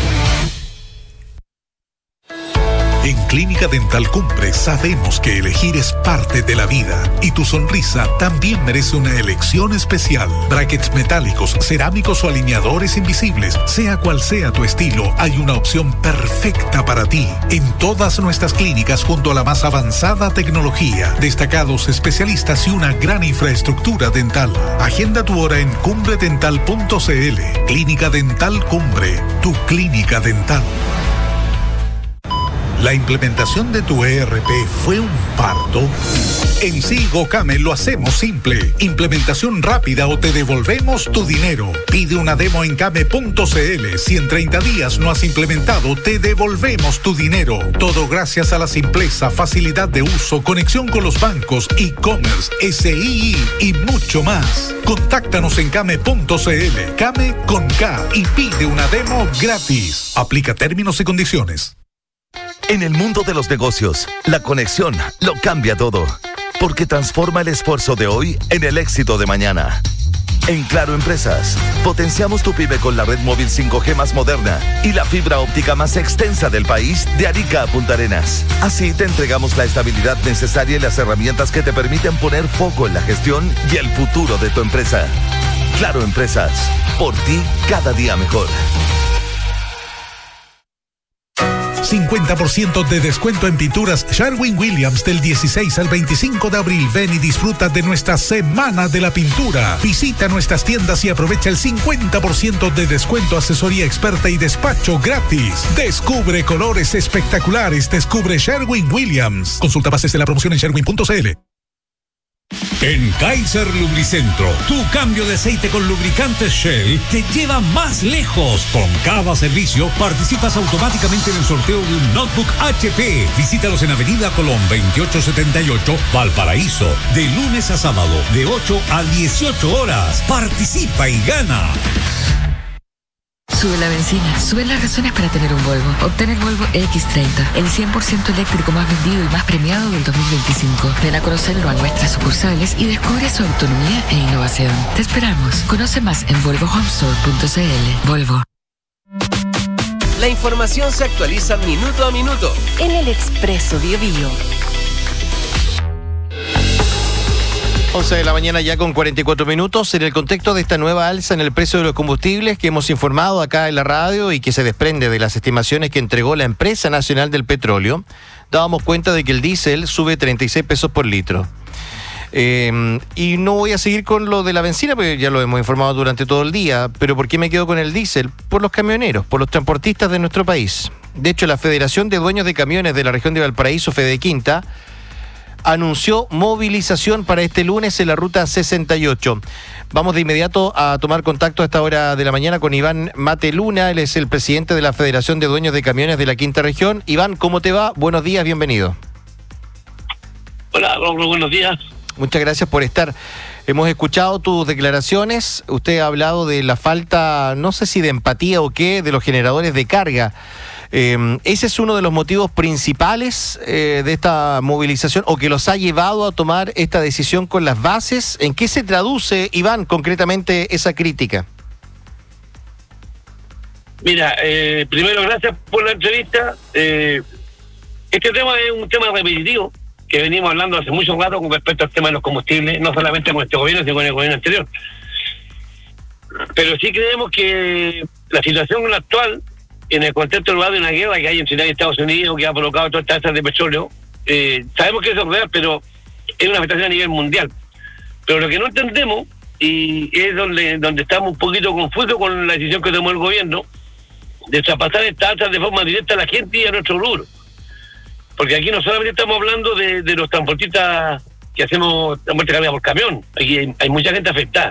S24: En Clínica Dental Cumbre sabemos que elegir es parte de la vida y tu sonrisa también merece una elección especial. Brackets metálicos, cerámicos o alineadores invisibles, sea cual sea tu estilo, hay una opción perfecta para ti. En todas nuestras clínicas junto a la más avanzada tecnología, destacados especialistas y una gran infraestructura dental. Agenda tu hora en cumbre dental punto c l. Clínica Dental Cumbre, tu clínica dental. ¿La implementación de tu E R P fue un parto? En Sigo Came lo hacemos simple. Implementación rápida o te devolvemos tu dinero. Pide una demo en came punto c l. Si en treinta días no has implementado, te devolvemos tu dinero. Todo gracias a la simpleza, facilidad de uso, conexión con los bancos, e-commerce, S I I y mucho más. Contáctanos en came punto c l. Came con K y pide una demo gratis. Aplica términos y condiciones.
S12: En el mundo de los negocios, la conexión lo cambia todo, porque transforma el esfuerzo de hoy en el éxito de mañana. En Claro Empresas, potenciamos tu pyme con la red móvil cinco G más moderna y la fibra óptica más extensa del país de Arica a Punta Arenas. Así te entregamos la estabilidad necesaria y las herramientas que te permiten poner foco en la gestión y el futuro de tu empresa. Claro Empresas, por ti cada día mejor.
S24: cincuenta por ciento de descuento en pinturas Sherwin-Williams del dieciséis al veinticinco de abril. Ven y disfruta de nuestra Semana de la Pintura. Visita nuestras tiendas y aprovecha el cincuenta por ciento de descuento, asesoría experta y despacho gratis. Descubre colores espectaculares. Descubre Sherwin-Williams. Consulta bases de la promoción en sherwin punto c l.
S31: En Kaiser Lubricentro, tu cambio de aceite con lubricantes Shell te lleva más lejos. Con cada servicio participas automáticamente en el sorteo de un notebook H P. Visítalos en Avenida Colón veintiocho setenta y ocho, Valparaíso, de lunes a sábado, de ocho a dieciocho horas. Participa y gana.
S3: Sube la benzina, sube las razones para tener un Volvo. Obtén el Volvo X treinta, el cien por ciento eléctrico más vendido y más premiado del dos mil veinticinco. Ven a conocerlo a nuestras sucursales y descubre su autonomía e innovación. Te esperamos. Conoce más en volvo home store punto c l. Volvo.
S34: La información se actualiza minuto a minuto
S1: en el Expreso Bio Bio.
S4: once de la mañana ya con cuarenta y cuatro minutos, en el contexto de esta nueva alza en el precio de los combustibles que hemos informado acá en la radio y que se desprende de las estimaciones que entregó la Empresa Nacional del Petróleo, dábamos cuenta de que el diésel sube treinta y seis pesos por litro. Eh, y no voy a seguir con lo de la benzina, porque ya lo hemos informado durante todo el día, pero ¿por qué me quedo con el diésel? Por los camioneros, por los transportistas de nuestro país. De hecho, la Federación de Dueños de Camiones de la región de Valparaíso, Fedequinta, anunció movilización para este lunes en la ruta sesenta y ocho. Vamos de inmediato a tomar contacto a esta hora de la mañana con Iván Mateluna. Él es el presidente de la Federación de Dueños de Camiones de la Quinta Región. Iván, ¿cómo te va? Buenos días, bienvenido.
S13: Hola, Raúl, buenos días.
S4: Muchas gracias por estar. Hemos escuchado tus declaraciones. Usted ha hablado de la falta, no sé si de empatía o qué, de los generadores de carga. Eh, ¿Ese es uno de los motivos principales eh, de esta movilización o que los ha llevado a tomar esta decisión con las bases? ¿En qué se traduce, Iván, concretamente esa crítica?
S13: Mira, eh, primero gracias por la entrevista. Eh, este tema es un tema repetitivo que venimos hablando hace mucho rato con respecto al tema de los combustibles, no solamente con este gobierno, sino con el gobierno anterior. Pero sí creemos que la situación actual, en el contexto global de una guerra que hay entre China y Estados Unidos, que ha provocado todas estas tasas de petróleo, eh, sabemos que eso es real, pero es una afectación a nivel mundial. Pero lo que no entendemos, y es donde donde estamos un poquito confusos con la decisión que tomó el gobierno, de traspasar estas tasas de forma directa a la gente y a nuestro rubro. Porque aquí no solamente estamos hablando de, de los transportistas que hacemos transporte de carga por camión, aquí hay, hay mucha gente afectada.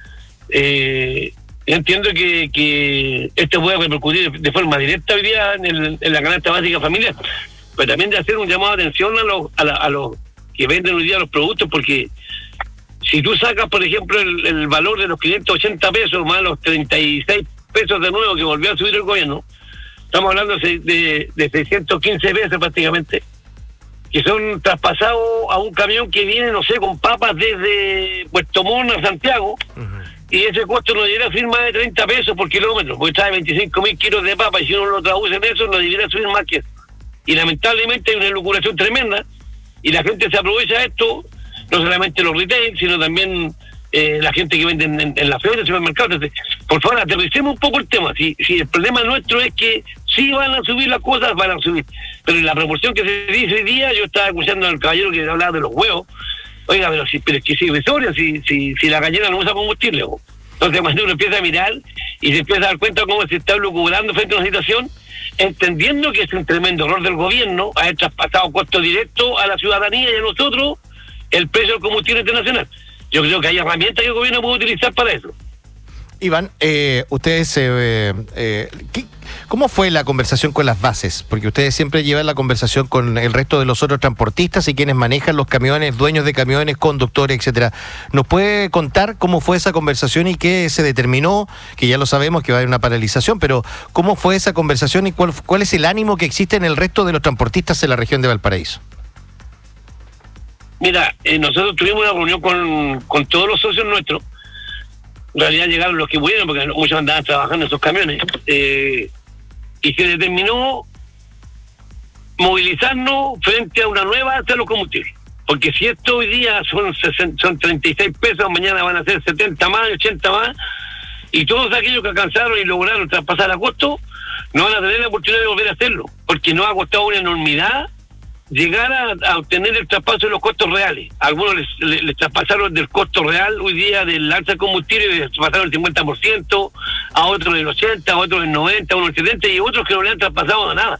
S13: Eh... Yo entiendo que, que esto puede repercutir de forma directa hoy día en, el, en la canasta básica familiar, pero también de hacer un llamado de atención a los a, la, a los que venden hoy día los productos, porque si tú sacas, por ejemplo, el, el valor de los quinientos ochenta pesos más los treinta y seis pesos de nuevo que volvió a subir el gobierno, estamos hablando de, de, de seiscientos quince pesos prácticamente, que son traspasados a un camión que viene, no sé, con papas desde Puerto Montt a Santiago. Uh-huh. Y ese costo nos debería subir más de treinta pesos por kilómetro, porque trae veinticinco mil kilos de papa, y si uno lo traduce en eso, nos debería subir más que eso. Y lamentablemente hay una locuración tremenda, y la gente se aprovecha de esto, no solamente los retail, sino también eh, la gente que vende en, en, en la feria, en el supermercado. Entonces, por favor, aterricemos un poco el tema. Si, si el problema nuestro es que sí van a subir las cosas, van a subir. Pero en la proporción que se dice hoy día, yo estaba escuchando al caballero que hablaba de los huevos. Oiga, pero, si, pero es que si es si, si, si la gallina no usa combustible. ¿O? Entonces, cuando uno empieza a mirar y se empieza a dar cuenta cómo se está lucubrando frente a una situación, entendiendo que es un tremendo error del gobierno haber traspasado costo directo a la ciudadanía y a nosotros el precio del combustible internacional. Yo creo que hay herramientas que el gobierno puede utilizar para eso.
S4: Iván, eh, ustedes, eh, eh, ¿qué, ¿cómo fue la conversación con las bases? Porque ustedes siempre llevan la conversación con el resto de los otros transportistas y quienes manejan los camiones, dueños de camiones, conductores, etcétera. ¿Nos puede contar cómo fue esa conversación y qué se determinó? Que ya lo sabemos que va a haber una paralización, pero ¿cómo fue esa conversación y cuál, cuál es el ánimo que existe en el resto de los transportistas en la región de Valparaíso?
S13: Mira, eh, nosotros tuvimos una reunión con, con todos los socios nuestros. En realidad llegaron los que pudieron, porque muchos andaban trabajando en esos camiones, eh, y se determinó movilizarnos frente a una nueva alza de los combustibles. Porque si esto hoy día son, sesenta, son treinta y seis pesos, mañana van a ser setenta más, ochenta más, y todos aquellos que alcanzaron y lograron traspasar a costo, no van a tener la oportunidad de volver a hacerlo, porque nos ha costado una enormidad llegar a, a obtener el traspaso de los costos reales. Algunos les, les, les traspasaron del costo real hoy día del alza de combustible, les traspasaron el cincuenta por ciento, a otros del ochenta por ciento, a otros del noventa por ciento, a unos del setenta por ciento, y otros que no le han traspasado nada.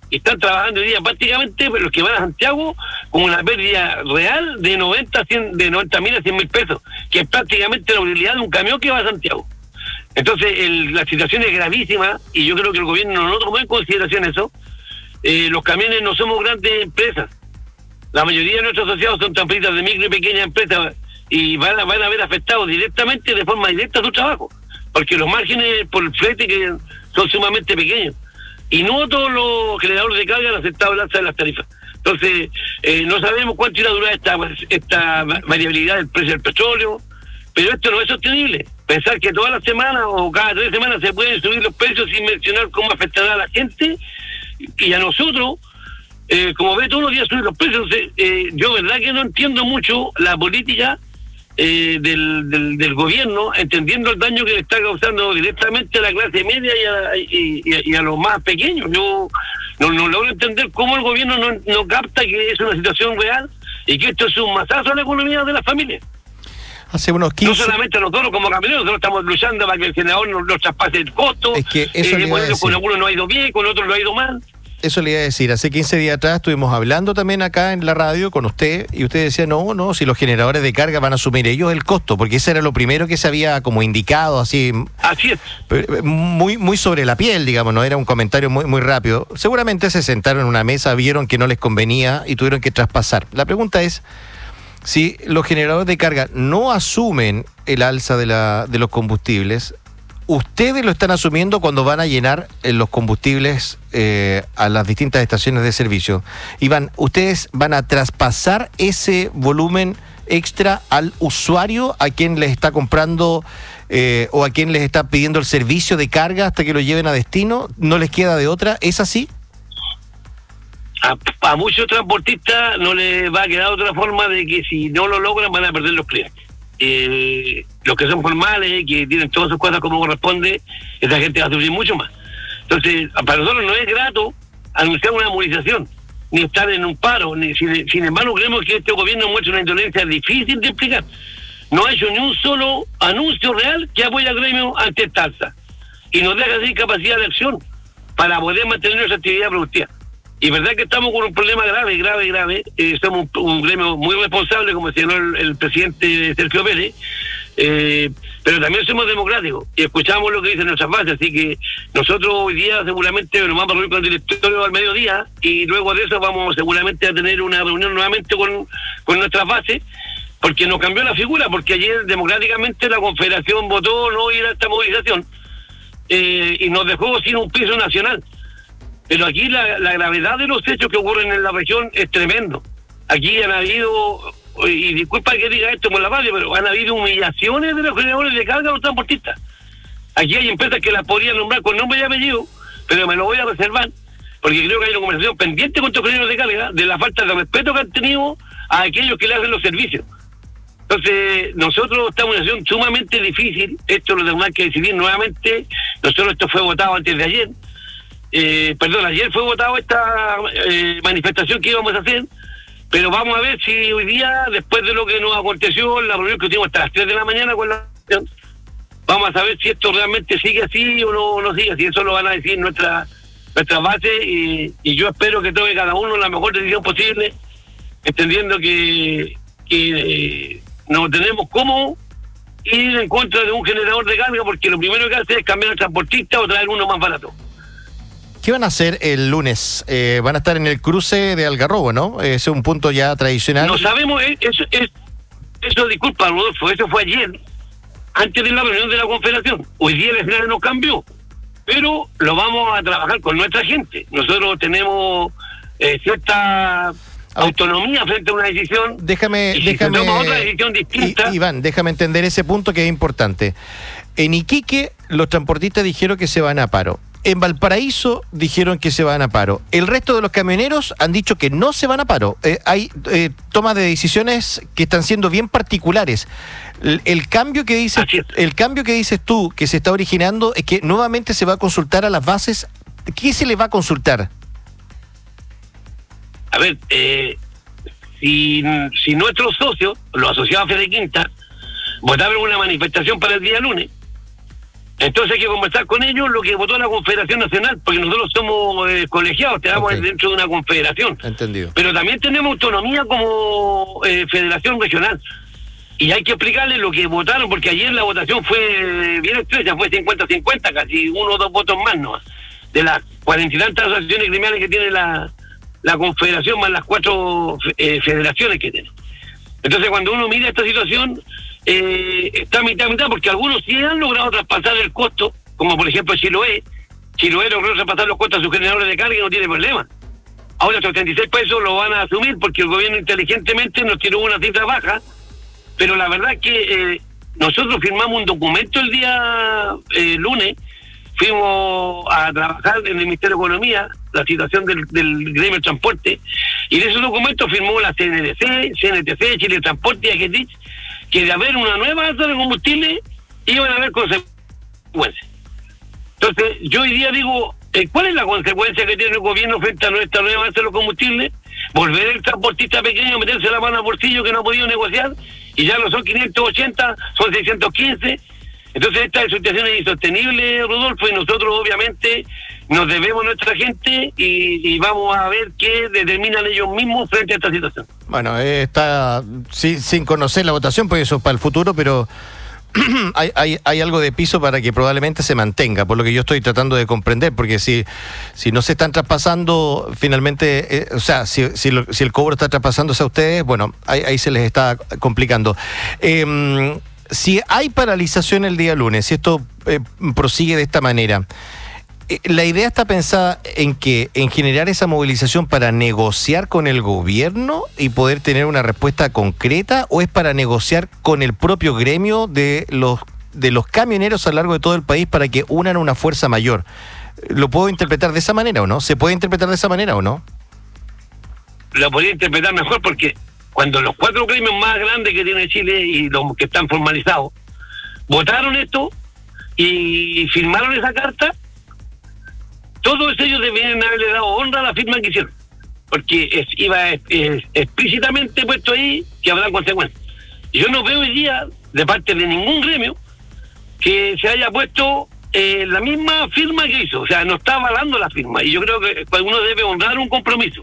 S13: y están trabajando hoy día prácticamente los que van a Santiago con una pérdida real de noventa, cien, de noventa mil a cien mil pesos, que es prácticamente la utilidad de un camión que va a Santiago. Entonces el, la situación es gravísima y yo creo que el gobierno no tomó en consideración eso. Eh, los camiones no somos grandes empresas, la mayoría de nuestros asociados son transportistas de micro y pequeñas empresas y van a, van a ver afectados directamente, de forma directa, su trabajo, porque los márgenes por el flete que son sumamente pequeños y no todos los generadores de carga han aceptado el alza de las tarifas. Entonces eh, no sabemos cuánto irá a durar esta, esta variabilidad del precio del petróleo, pero esto no es sostenible. Pensar que todas las semanas o cada tres semanas se pueden subir los precios sin mencionar cómo afectará a la gente y a nosotros, eh, como ve todos los días subir los precios. Entonces, eh, yo verdad que no entiendo mucho la política eh, del, del, del gobierno, entendiendo el daño que le está causando directamente a la clase media y a, y, y, y a los más pequeños. Yo no, no logro entender cómo el gobierno no, no capta que es una situación real y que esto es un mazazo a la economía de las familias.
S4: Hace unos quince...
S13: No solamente nosotros como camioneros, nosotros estamos luchando para que el generador nos, nos traspase el costo.
S4: Es que eso
S13: eh,
S4: le iba a decir.
S13: Con algunos no ha ido bien, con otros no ha ido mal.
S4: Eso le iba a decir. Hace quince días atrás estuvimos hablando también acá en la radio con usted y usted decía, no, no, si los generadores de carga van a asumir ellos el costo, porque ese era lo primero que se había como indicado, así...
S13: Así es.
S4: Muy, muy sobre la piel, digamos, no era un comentario muy, muy rápido. Seguramente se sentaron en una mesa, vieron que no les convenía y tuvieron que traspasar. La pregunta es... Si los generadores de carga no asumen el alza de, la, de los combustibles, ¿ustedes lo están asumiendo cuando van a llenar eh, los combustibles eh, a las distintas estaciones de servicio? Iván, ¿ustedes van a traspasar ese volumen extra al usuario, a quien les está comprando eh, o a quien les está pidiendo el servicio de carga hasta que lo lleven a destino? ¿No les queda de otra? ¿Es así?
S13: A, a muchos transportistas no les va a quedar otra forma de que si no lo logran van a perder los clientes. Eh, los que son formales, que tienen todas sus cosas como corresponde, esa gente va a sufrir mucho más. Entonces, para nosotros no es grato anunciar una movilización, ni estar en un paro, ni sin, sin embargo creemos que este gobierno muestra una indolencia difícil de explicar. No ha hecho ni un solo anuncio real que apoye al gremio ante esta alza y nos deja sin capacidad de acción para poder mantener nuestra actividad productiva. Y verdad que estamos con un problema grave, grave, grave. Eh, somos un, un gremio muy responsable, como señaló el, el presidente Sergio Pérez, eh, pero también somos democráticos y escuchamos lo que dicen nuestras bases. Así que nosotros hoy día seguramente nos vamos a reunir con el directorio al mediodía y luego de eso vamos seguramente a tener una reunión nuevamente con, con nuestras bases, porque nos cambió la figura, porque ayer democráticamente la Confederación votó no ir a esta movilización eh, y nos dejó sin un piso nacional. Pero aquí la, la gravedad de los hechos que ocurren en la región es tremendo. Aquí han habido, y disculpa que diga esto por la radio, pero han habido humillaciones de los generadores de carga a los transportistas. Aquí hay empresas que las podría nombrar con nombre y apellido, pero me lo voy a reservar, porque creo que hay una conversación pendiente con los generadores de carga de la falta de respeto que han tenido a aquellos que le hacen los servicios. Entonces, nosotros estamos en una situación sumamente difícil. Esto lo tenemos que decidir nuevamente. Nosotros esto fue votado antes de ayer. Eh, perdón, ayer fue votado esta eh, manifestación que íbamos a hacer, pero vamos a ver si hoy día, después de lo que nos aconteció, la reunión que tuvimos hasta las tres de la mañana con la vamos a saber si esto realmente sigue así o no, no sigue así. Eso lo van a decir nuestra nuestra base y, y yo espero que tome cada uno la mejor decisión posible, entendiendo que, que eh, no tenemos cómo ir en contra de un generador de carga, porque lo primero que hace es cambiar al transportista o traer uno más barato.
S4: ¿Qué van a hacer el lunes? Eh, van a estar en el cruce de Algarrobo, ¿no? Ese es un punto ya tradicional.
S13: No sabemos, eso, eso, eso disculpa, Rodolfo, eso fue ayer, antes de la reunión de la Confederación. Hoy día el escenario nos cambió, pero lo vamos a trabajar con nuestra gente. Nosotros tenemos eh, cierta autonomía frente a una decisión.
S4: Déjame,
S13: y si
S4: déjame.
S13: se toma otra decisión distinta.
S4: I, Iván, déjame entender ese punto que es importante. En Iquique, los transportistas dijeron que se van a paro. En Valparaíso dijeron que se van a paro. El resto de los camioneros han dicho que no se van a paro. Eh, hay eh, tomas de decisiones que están siendo bien particulares. El, el cambio que dices, el cambio que dices tú que se está originando es que nuevamente se va a consultar a las bases. ¿Qué se le va a consultar?
S13: A ver, eh, si, si nuestros socios, los asociados a Fede Quinta, votaron una manifestación para el día lunes, Entonces hay que conversar con ellos lo que votó la Confederación Nacional, porque nosotros somos eh, colegiados, estamos okay. dentro de una confederación.
S4: Entendido.
S13: Pero también tenemos autonomía como eh, federación regional. Y hay que explicarles lo que votaron, porque ayer la votación fue bien estrecha, fue cincuenta cincuenta, casi uno o dos votos más, ¿no? De las cuarenta y tantas asociaciones criminales que tiene la, la confederación, más las cuatro eh, federaciones que tiene. Entonces cuando uno mira esta situación... Eh, está mitad a mitad, porque algunos sí han logrado traspasar el costo, como por ejemplo Chiloé. Chiloé logró traspasar los costos a sus generadores de carga y no tiene problema. Ahora estos treinta y seis pesos lo van a asumir porque el gobierno inteligentemente nos tiró una cifra baja, pero la verdad es que eh, nosotros firmamos un documento el día eh, lunes, fuimos a trabajar en el Ministerio de Economía, la situación del, del gremio del transporte, y de esos documentos firmó la C N D C, C N T C, Chile Transporte y Agetich, que de haber una nueva alza de combustible iban a haber consecuencias. Entonces, yo hoy día digo, eh, ¿cuál es la consecuencia que tiene el gobierno frente a nuestra nueva alza de los combustibles? Volver el transportista pequeño a meterse la mano al bolsillo que no ha podido negociar, y ya no son quinientos ochenta, son seiscientos quince. Entonces, esta situación es insostenible, Rodolfo, y nosotros obviamente nos debemos a nuestra gente y, y vamos a ver qué determinan ellos mismos frente a esta situación.
S4: Bueno, eh, está sí, sin conocer la votación, pues eso es para el futuro, pero hay, hay, hay algo de piso para que probablemente se mantenga, por lo que yo estoy tratando de comprender, porque si, si no se están traspasando finalmente, eh, o sea, si, si, lo, si el cobro está traspasándose a ustedes, bueno, ahí, ahí se les está complicando. Eh, si hay paralización el día lunes, si esto eh, prosigue de esta manera, ¿la idea está pensada en que en generar esa movilización para negociar con el gobierno y poder tener una respuesta concreta, o es para negociar con el propio gremio de los de los camioneros a lo largo de todo el país para que unan una fuerza mayor? ¿Lo puedo interpretar de esa manera o no? ¿Se puede interpretar de esa manera o no?
S13: Lo podría interpretar mejor, porque cuando los cuatro gremios más grandes que tiene Chile y los que están formalizados votaron esto y firmaron esa carta, todos ellos debían haberle dado honra a la firma que hicieron, porque es, iba es, es, explícitamente puesto ahí que habrá consecuencias. Yo no veo hoy día, de parte de ningún gremio, que se haya puesto eh, la misma firma que hizo, o sea, no está avalando la firma, y yo creo que uno debe honrar un compromiso.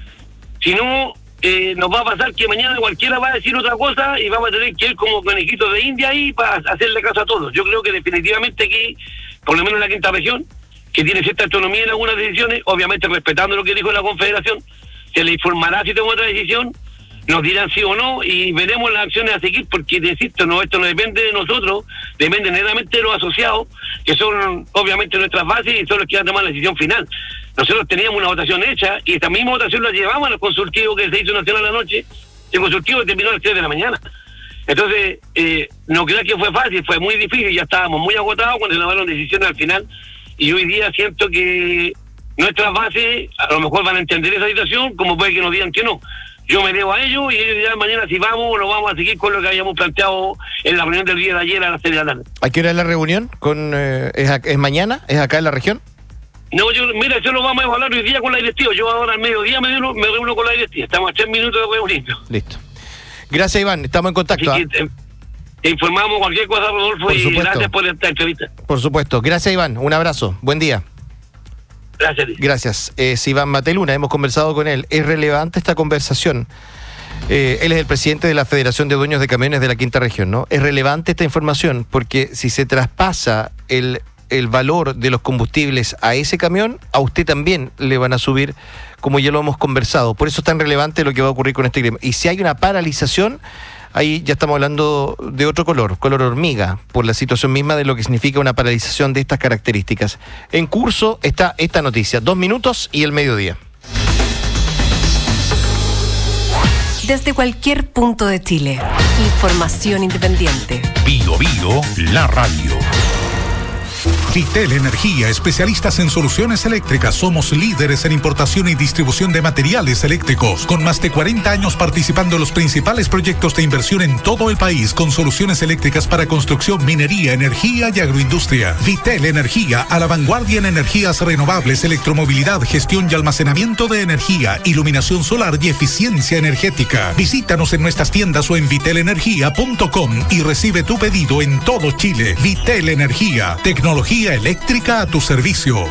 S13: Si no, eh, nos va a pasar que mañana cualquiera va a decir otra cosa y vamos a tener que ir como conejitos de India ahí para hacerle caso a todos. Yo creo que definitivamente aquí, por lo menos en la quinta región, que tiene cierta autonomía en algunas decisiones, obviamente respetando lo que dijo la Confederación, se le informará si toma otra decisión, nos dirán sí o no, y veremos las acciones a seguir, porque, insisto, no, esto no depende de nosotros, depende netamente de los asociados, que son obviamente nuestras bases y son los que van a tomar la decisión final. Nosotros teníamos una votación hecha, y esta misma votación la llevamos al consultivo que se hizo nacional anoche, el consultivo terminó a las tres de la mañana. Entonces, eh, no creo que fue fácil, fue muy difícil, ya estábamos muy agotados cuando se tomaron decisiones al final. Y hoy día siento que nuestras bases a lo mejor van a entender esa situación, como puede que nos digan que no. Yo me debo a ellos y ellos dirán mañana si vamos o no vamos a seguir con lo que habíamos planteado en la reunión del día de ayer a las seis de la tarde.
S4: ¿A qué hora es la reunión? Con, eh, ¿es, a, ¿Es mañana? ¿Es acá en la región?
S13: No, yo, mira, eso lo vamos a evaluar hoy día con la directiva. Yo ahora al mediodía me, reúno, me reúno con la directiva. Estamos a tres minutos de reunirnos.
S4: Listo. Gracias, Iván. Estamos en contacto.
S13: Que, eh, te informamos cualquier cosa, Rodolfo, por y supuesto. Gracias por esta entrevista.
S4: Por supuesto. Gracias, Iván. Un abrazo. Buen día.
S13: Gracias.
S4: Gracias. Es Iván Mateluna, hemos conversado con él. Es relevante esta conversación. Eh, él es el presidente de la Federación de Dueños de Camiones de la Quinta Región, ¿no? Es relevante esta información porque si se traspasa el, el valor de los combustibles a ese camión, a usted también le van a subir, como ya lo hemos conversado. Por eso es tan relevante lo que va a ocurrir con este gremio. Y si hay una paralización, ahí ya estamos hablando de otro color, color hormiga, por la situación misma de lo que significa una paralización de estas características. En curso está esta noticia, dos minutos y el mediodía.
S5: Desde cualquier punto de Chile, información independiente.
S31: Bío Bío, la radio. Vitel Energía, especialistas en soluciones eléctricas. Somos líderes en importación y distribución de materiales eléctricos, con más de cuarenta años participando en los principales proyectos de inversión en todo el país, con soluciones eléctricas para construcción, minería, energía y agroindustria. Vitel Energía, a la vanguardia en energías renovables, electromovilidad, gestión y almacenamiento de energía, iluminación solar y eficiencia energética. Visítanos en nuestras tiendas o en vitel energía punto com y recibe tu pedido en todo Chile. Vitel Energía, tecnología eléctrica a tu servicio.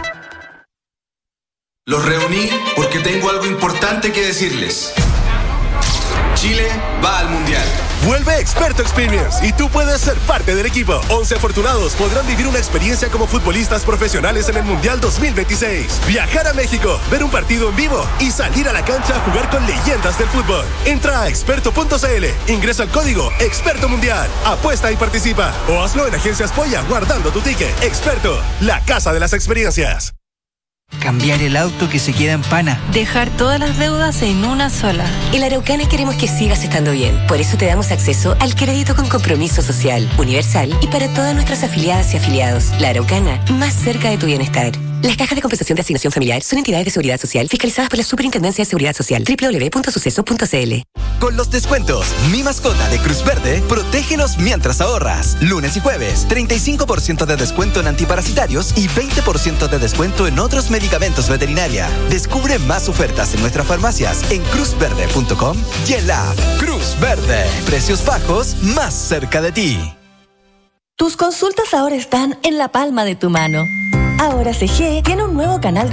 S6: Los reuní porque tengo algo importante que decirles. Chile va al Mundial.
S7: Vuelve Experto Experience y tú puedes ser parte del equipo. once afortunados podrán vivir una experiencia como futbolistas profesionales en el Mundial dos mil veintiséis. Viajar a México, ver un partido en vivo y salir a la cancha a jugar con leyendas del fútbol. Entra a experto punto c l, ingresa el código Experto Mundial, apuesta y participa. O hazlo en Agencias Polla guardando tu ticket. Experto, la casa de las experiencias.
S14: Cambiar el auto que se queda en pana.
S5: Dejar todas las deudas en una sola.
S1: En la Araucana queremos que sigas estando bien. Por eso te damos acceso al crédito con compromiso social, universal y para todas nuestras afiliadas y afiliados. La Araucana, más cerca de tu bienestar. Las cajas de compensación de asignación familiar son entidades de seguridad social fiscalizadas por la Superintendencia de Seguridad Social. doble u doble u doble u punto suceso punto c l.
S16: Con los descuentos Mi Mascota de Cruz Verde, protégelos mientras ahorras. Lunes y jueves, treinta y cinco por ciento de descuento en antiparasitarios y veinte por ciento de descuento en otros medicamentos veterinaria. Descubre más ofertas en nuestras farmacias en cruz verde punto com y en la app Cruz Verde. Precios bajos más cerca de ti.
S17: Tus consultas ahora están en la palma de tu mano. Ahora C G tiene un nuevo canal